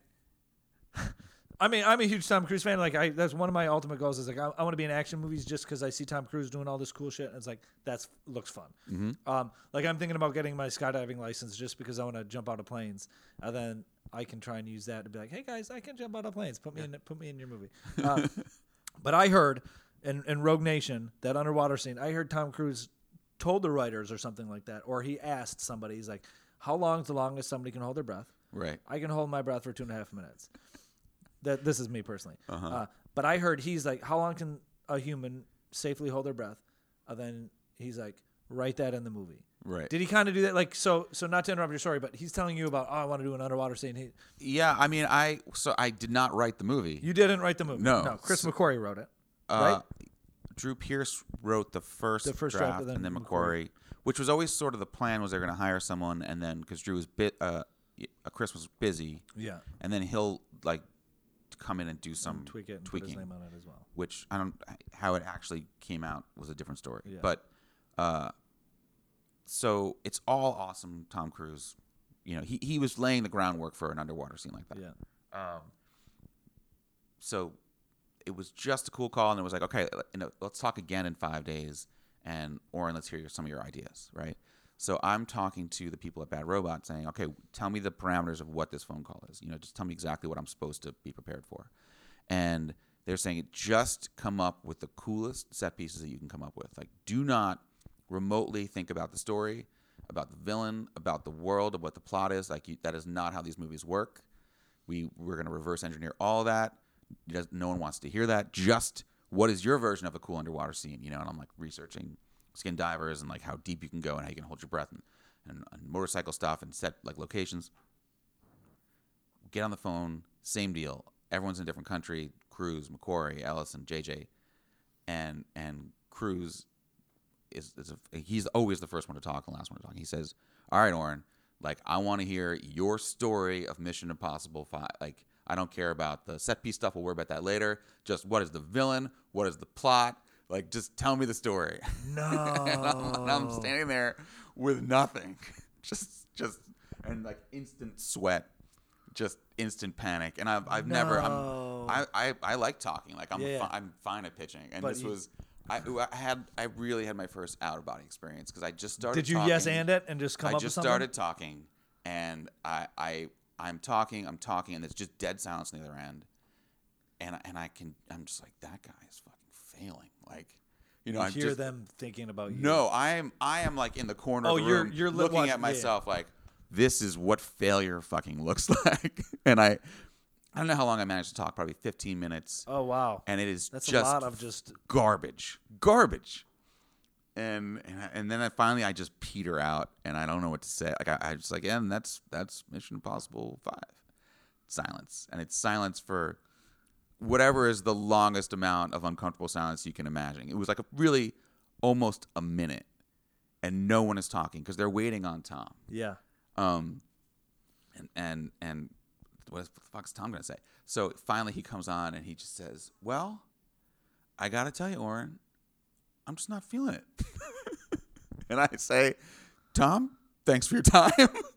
I mean, I'm a huge Tom Cruise fan. Like, I that's one of my ultimate goals. Is like, I, I want to be in action movies just because I see Tom Cruise doing all this cool shit, and it's like that's looks fun. Mm-hmm. Um, like I'm thinking about getting my skydiving license just because I want to jump out of planes, and then I can try and use that to be like, hey guys, I can jump out of planes. Put me in, put me in your movie. Uh, but I heard in, in Rogue Nation, that underwater scene, I heard Tom Cruise told the writers or something like that, or he asked somebody, he's like, how long is the longest somebody can hold their breath? Right. I can hold my breath for two and a half minutes. That This is me personally. Uh-huh. Uh, but I heard he's like, how long can a human safely hold their breath? And then he's like, write that in the movie. Right. Did he kind of do that? Like, so, so not to interrupt your story, but he's telling you about, oh, I want to do an underwater scene. He, Yeah, I mean, I so I did not write the movie. you didn't write the movie. No. No, Chris McQuarrie wrote it. Uh, right? Drew Pierce wrote the first, The first draft, draft, and then and then McQuarrie. McQuarrie, which was always sort of the plan, was they're going to hire someone, and then because Drew was bit, uh, uh, Chris was busy, Yeah. and then he'll like come in and do some And tweak it and tweaking, put his name on it as well. which I don't how it actually came out was a different story, Yeah. but uh, so it's all awesome. Tom Cruise, you know, he he was laying the groundwork for an underwater scene like that. Yeah. Um, so it was just a cool call, and it was like, okay, you know, let's talk again in five days, and Oren, let's hear your, some of your ideas, right? So I'm talking to the people at Bad Robot, saying, okay, tell me the parameters of what this phone call is. You know, just tell me exactly what I'm supposed to be prepared for. And they're saying, just come up with the coolest set pieces that you can come up with. Like, do not remotely think about the story, about the villain, about the world, of what the plot is. Like, you, that is not how these movies work. We we're going to reverse engineer all that. No one wants to hear that. Just what is your version of a cool underwater scene? You know, and I'm like researching skin divers and like how deep you can go and how you can hold your breath and, and, and motorcycle stuff and set like locations. Get on the phone, same deal. Everyone's in a different country. Cruise, McQuarrie, Ellison, J J, and and Cruise is, is a, he's always the first one to talk and the last one to talk. He says, "All right, Oren, like I want to hear your story of Mission Impossible five. Like I don't care about the set piece stuff. We'll worry about that later. Just what is the villain? What is the plot? Like just tell me the story." No. and, I'm, and I'm standing there with nothing, just just and like instant sweat. Just instant panic, and I've I've never No. I'm I, I, I like talking, like I'm Yeah. fi- I'm fine at pitching, and But this you- was I, I had I really had my first out of body experience because I just started. Did you talking, yes and it and just come I up with just something? started talking, and I I I'm talking, I'm talking, and there's just dead silence on the other end, and and I can I'm just like that guy is fucking failing, like you know You I'm hear just them thinking about you. no I am I am like in the corner Oh, of the you're- room you're li- looking watch- at yeah. myself like. This is what failure fucking looks like. And I I don't know how long I managed to talk, probably fifteen minutes. Oh wow. And it is That's just a lot of just. garbage. Garbage. And and, I, and then I finally I just peter out and I don't know what to say. Like I, I just like, yeah, and that's that's Mission Impossible five. Silence. And it's silence for whatever is the longest amount of uncomfortable silence you can imagine. It was like a really almost a minute. And no one is talking because they're waiting on Tom. Yeah. Um, and and and what the fuck's Tom gonna say? So finally he comes on and he just says, "Well, I gotta tell you, Oren, I'm just not feeling it." And I say, "Tom, thanks for your time.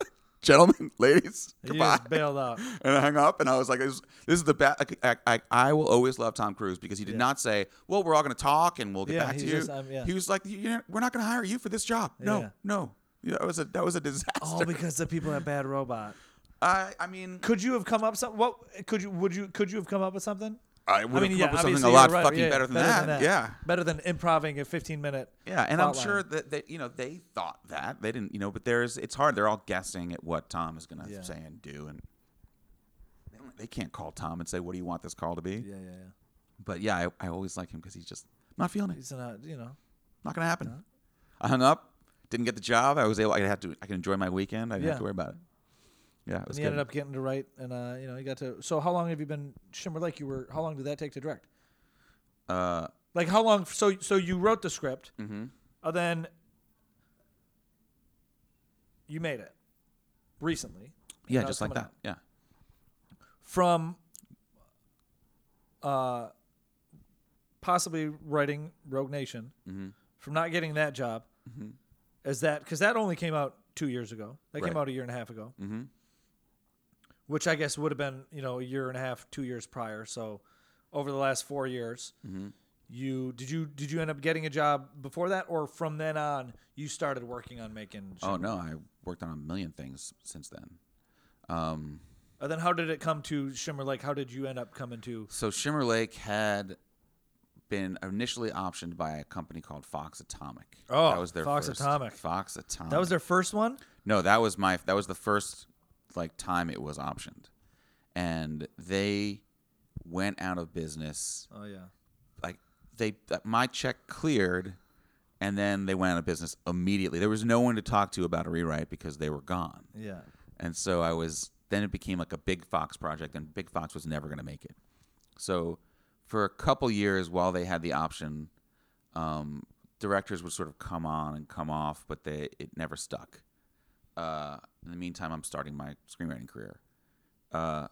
gentlemen, ladies, You goodbye. just bailed out. And I hung up, and I was like, "This, this is the best." I, I, I will always love Tom Cruise because he did Yeah. not say, "Well, we're all going to talk and we'll get Yeah, back he's to you." just, um, yeah. He was like, you "We're not going to hire you for this job. No, Yeah. no." Yeah, that was a that was a disaster. All because the people at Bad Robot. I, I mean, Could you have come up some? What could you? Would you? Could you have come up with something? I would I mean, have come yeah, up with something obviously a lot you're right, fucking yeah, better, than, better that. than that. Yeah. Better than improving a fifteen minute. Yeah, and I'm plot sure line. that they, you know, they thought that they didn't, you know, but there's, it's hard. They're all guessing at what Tom is going to Yeah. say and do, and they, don't, they can't call Tom and say, "What do you want this call to be?" Yeah, yeah, yeah. But yeah, I, I always like him because he's just not feeling it. He's not, you know. Not going to happen. I hung up, didn't get the job. I was able, I had to, I could enjoy my weekend. I didn't Yeah. have to worry about it. Yeah, it And was he good. ended up getting to write, and uh, you know, he got to. So, how long have you been Shimmer Lake? You were. How long did that take to direct? Uh, Like, how long? So, so you wrote the script, mm-hmm. and then you made it recently. Yeah, Now just it's like coming that. out. Yeah. From uh, possibly writing Rogue Nation, Mm-hmm. from not getting that job, Mm-hmm. as that because that only came out two years ago. That came Right. out a year and a half ago, Mm-hmm. which I guess would have been you know a year and a half, two years prior. So over the last four years, Mm-hmm. you did you did you end up getting a job before that, or from then on you started working on making? Oh Shimmer? no, I worked on a million things since then. Um, And then how did it come to Shimmer Lake? How did you end up coming to? so Shimmer Lake had been initially optioned by a company called Fox Atomic. Oh, that was their Fox first, Atomic. Fox Atomic. That was their first one. No, that was my that was the first like time it was optioned, and they went out of business. Oh yeah. Like they, my check cleared, and then they went out of business immediately. There was no one to talk to about a rewrite because they were gone. Yeah. And so I was. Then it became like a Big Fox project, and Big Fox was never going to make it. So for a couple years, while they had the option, um, directors would sort of come on and come off, but they it never stuck. Uh, in the meantime, I'm starting my screenwriting career. Uh,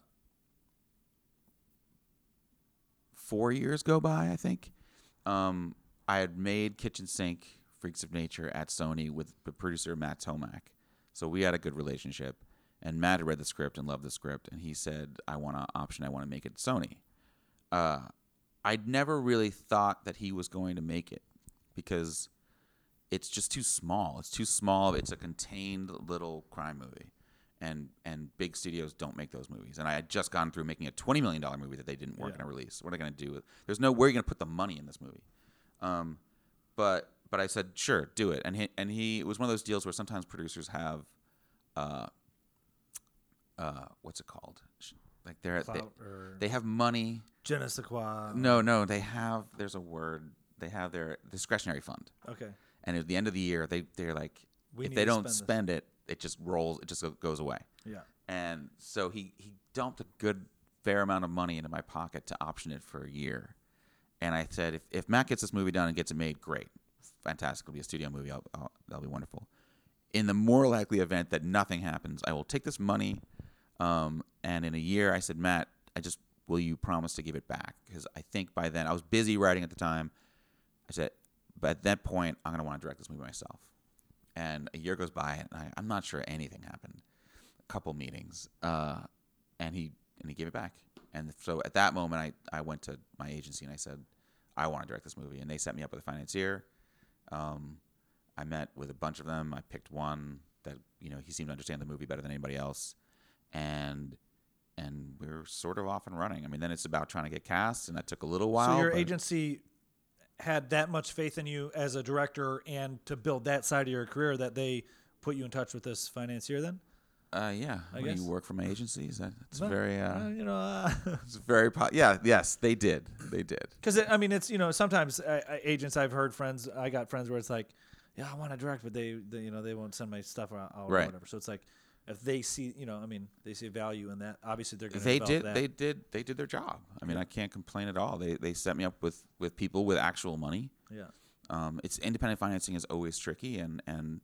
four years go by, I think. Um, I had made Kitchen Sink, Freaks of Nature at Sony with the producer Matt Tomac. So we had a good relationship. And Matt had read the script and loved the script, and he said, "I want an option. I want to make it Sony." Uh, I'd never really thought that he was going to make it because it's just too small. It's too small. It's a contained little crime movie, and and big studios don't make those movies. And I had just gone through making a twenty million dollar movie that they didn't work Yeah. in a release. What are they going to do? With, there's no where are you going to put the money in this movie. Um, but but I said, sure, do it. And he, and he it was one of those deals where sometimes producers have. Uh, Uh, what's it called? Like they're they, Clout or they have money. je ne sais quoi. No, no, they have. There's a word. They have their discretionary fund, Okay. and at the end of the year, they they're like, We if need they to don't spend spend it, it just rolls. It just go- goes away. Yeah. And so he he dumped a good fair amount of money into my pocket to option it for a year. And I said, if if Matt gets this movie done and gets it made, great, fantastic. It'll be a studio movie. I'll, I'll, that'll be wonderful. In the more likely event that nothing happens, I will take this money. Um, and in a year, I said, Matt, I just, will you promise to give it back? Because I think by then, I was busy writing at the time. I said, but at that point, I'm going to want to direct this movie myself. And a year goes by, and I, I'm not sure anything happened. A couple meetings, uh, and he and he gave it back. And so at that moment, I, I went to my agency and I said, I want to direct this movie. And they set me up with a financier. Um, I met with a bunch of them. I picked one that, you know, he seemed to understand the movie better than anybody else. And and we're sort of off and running. I mean, then it's about trying to get cast, and that took a little while. So your but- agency had that much faith in you as a director and to build that side of your career that they put you in touch with this financier then? Uh, yeah. I when guess. you work for my agency, is that it's Well, very, uh, uh, you know, it's very, po- yeah, yes, they did, they did. because I mean, it's you know, sometimes uh, uh, agents I've heard friends, I got friends where it's like, yeah, I want to direct, but they, they, you know, they won't send my stuff out or Right. whatever. So it's like, if they see, you know, I mean, they see value in that. Obviously, they're going to They develop did, that. they did, they did their job. I mean, I can't complain at all. They they set me up with with people with actual money. yeah. Um, it's independent financing is always tricky, and and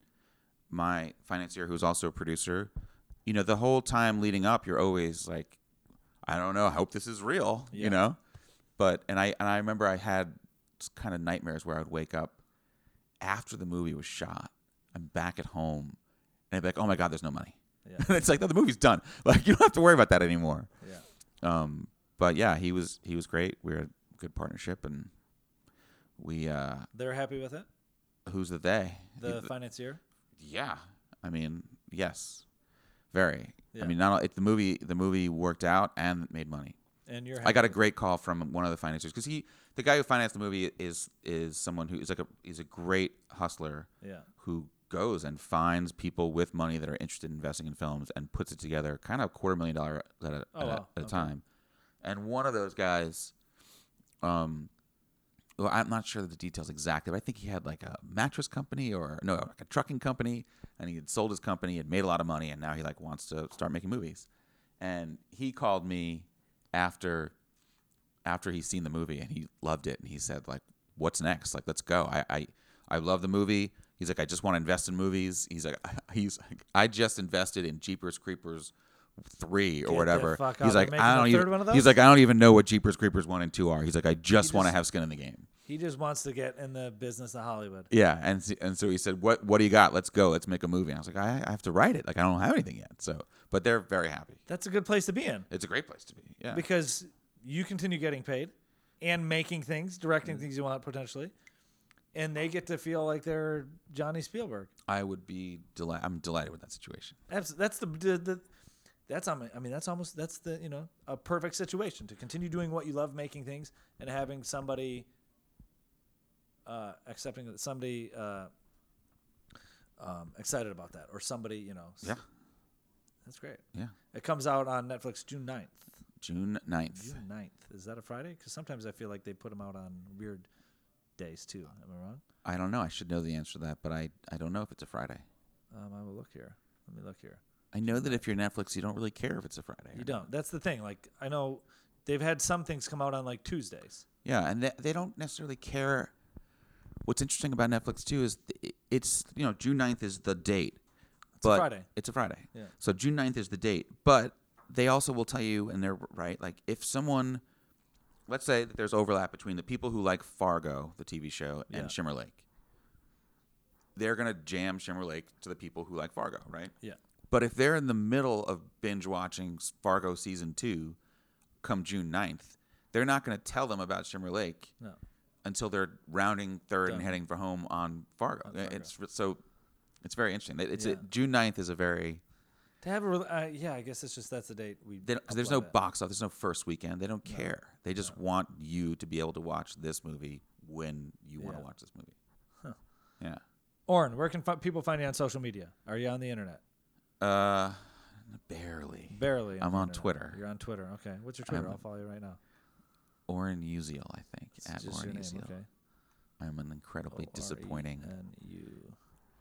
my financier, who's also a producer, you know, the whole time leading up, you're always like, I don't know, I hope this is real, Yeah. you know. But and I and I remember I had kind of nightmares where I would wake up after the movie was shot. I'm back at home, and I'd be like, oh my God, there's no money. Yeah. it's like, no, the movie's done. Like, you don't have to worry about that anymore. Yeah. Um, but yeah, he was he was great. We had a good partnership, and we. Uh, They're happy with it. who's the they? The financier. Yeah, I mean, yes, very. Yeah. I mean, not it, the movie. The movie worked out and made money. And you're. I got a happy great call from one of the financiers because he, the guy who financed the movie, is is someone who is like a he's a great hustler. with- Yeah. Who goes and finds people with money that are interested in investing in films and puts it together, kind of a quarter million dollar at a, Oh, at a, wow. at a Okay. time. And one of those guys, um, well, I'm not sure of the details exactly, but I think he had like a mattress company or no, like a trucking company, and he had sold his company, had made a lot of money, and now he like wants to start making movies. And he called me after after he's seen the movie and he loved it, and he said like, "What's next? Like, let's go. I I, I love the movie." He's like, "I just want to invest in movies." He's like, "He's like, I just invested in Jeepers Creepers three or Get the whatever." fuck He's out. like, They're "I making don't a even." third one of those? He's like, "I don't even know what Jeepers Creepers one and two are." He's like, "I just want to just- have skin in the game." He just wants to get in the business of Hollywood. Yeah, and s- and so he said, "What what do you got? Let's go. Let's make a movie." And I was like, I, "I have to write it. Like, I don't have anything yet." So, but they're very happy. That's a good place to be in It's a great place to be. Yeah. because you continue getting paid and making things, directing Mm. things you want potentially, and they get to feel like they're Johnny Spielberg. I would be delighted. I'm delighted with that situation. That's that's the, the, the that's I mean that's almost that's the you know a perfect situation to continue doing what you love, making things, and having somebody uh, accepting that somebody uh, um, excited about that, or somebody you know. s- Yeah. That's great. Yeah. It comes out on Netflix June ninth. June ninth. June ninth. Is that a Friday? Because sometimes I feel like they put them out on weird days too. Am I wrong? I don't know. I should know the answer to that, but I, I don't know if it's a Friday. Um, I will look here. Let me look here. I know that if you're Netflix, you don't really care if it's a Friday. You or don't. not. That's the thing. Like I know they've had some things come out on like Tuesdays. Yeah, and they, they don't necessarily care. What's interesting about Netflix too is th- it's you know June ninth is the date. It's a but Friday. It's a Friday. Yeah. So June ninth is the date, but they also will tell you, and they're right. Like if someone, let's say that there's overlap between the people who like Fargo, the T V show, and Yeah. Shimmer Lake. They're gonna jam Shimmer Lake to the people who like Fargo, right? Yeah. But if they're in the middle of binge watching Fargo season two, come June ninth, they're not going to tell them about Shimmer Lake No. until they're rounding third Done. and heading for home on Fargo. On Fargo. It's so it's very interesting. It's Yeah. a, June ninth is a very To have a real, uh, yeah, I guess it's just that's the date we. because there's upload no it. box office, there's no first weekend. They don't care. They just want you to be able to watch this movie when you want Yeah. to watch this movie. Huh. Yeah. Oren, where can fi- people find you on social media? Are you on the internet? Uh, barely. Barely. I'm the on internet. Twitter. You're on Twitter. Okay. What's your Twitter? I'm- I'll follow you right now. Oren Uziel, I think. It's At just Oren your name. Uziel. Okay. I'm an incredibly disappointing. And you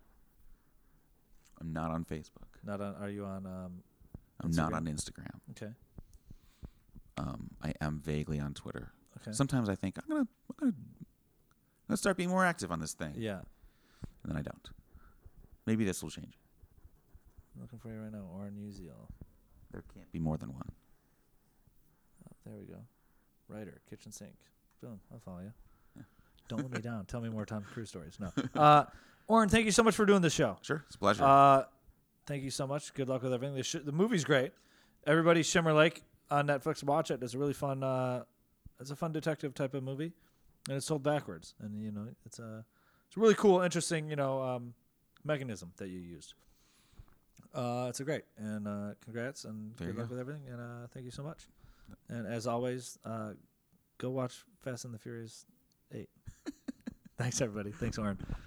I'm not on Facebook. not on? Are you on? Um, I'm not Instagram? on Instagram. okay. Um, I am vaguely on Twitter. Okay. Sometimes I think I'm gonna, I'm gonna, I'm gonna start being more active on this thing, Yeah. and then I don't. Maybe this will change. I'm looking for you right now. Oren Uziel. There can't be more than one. Oh, there we go. Writer, kitchen sink. Boom. I'll follow you. Don't let me down. Tell me more Tom Cruise stories. No. Uh, Oren, thank you so much for doing this show. Sure, it's a pleasure. Uh, thank you so much. Good luck with everything. The, sh- the movie's great. Everybody, Shimmer Lake on Netflix. Watch it. It's a really fun. Uh, it's a fun detective type of movie, and it's told backwards. And you know, it's a it's a really cool, interesting, you know, um, mechanism that you used. Uh, it's a great and uh, congrats and There good you luck go. with everything. And uh, thank you so much. And as always, uh, go watch Fast and the Furious eight. Thanks everybody. Thanks, Oren.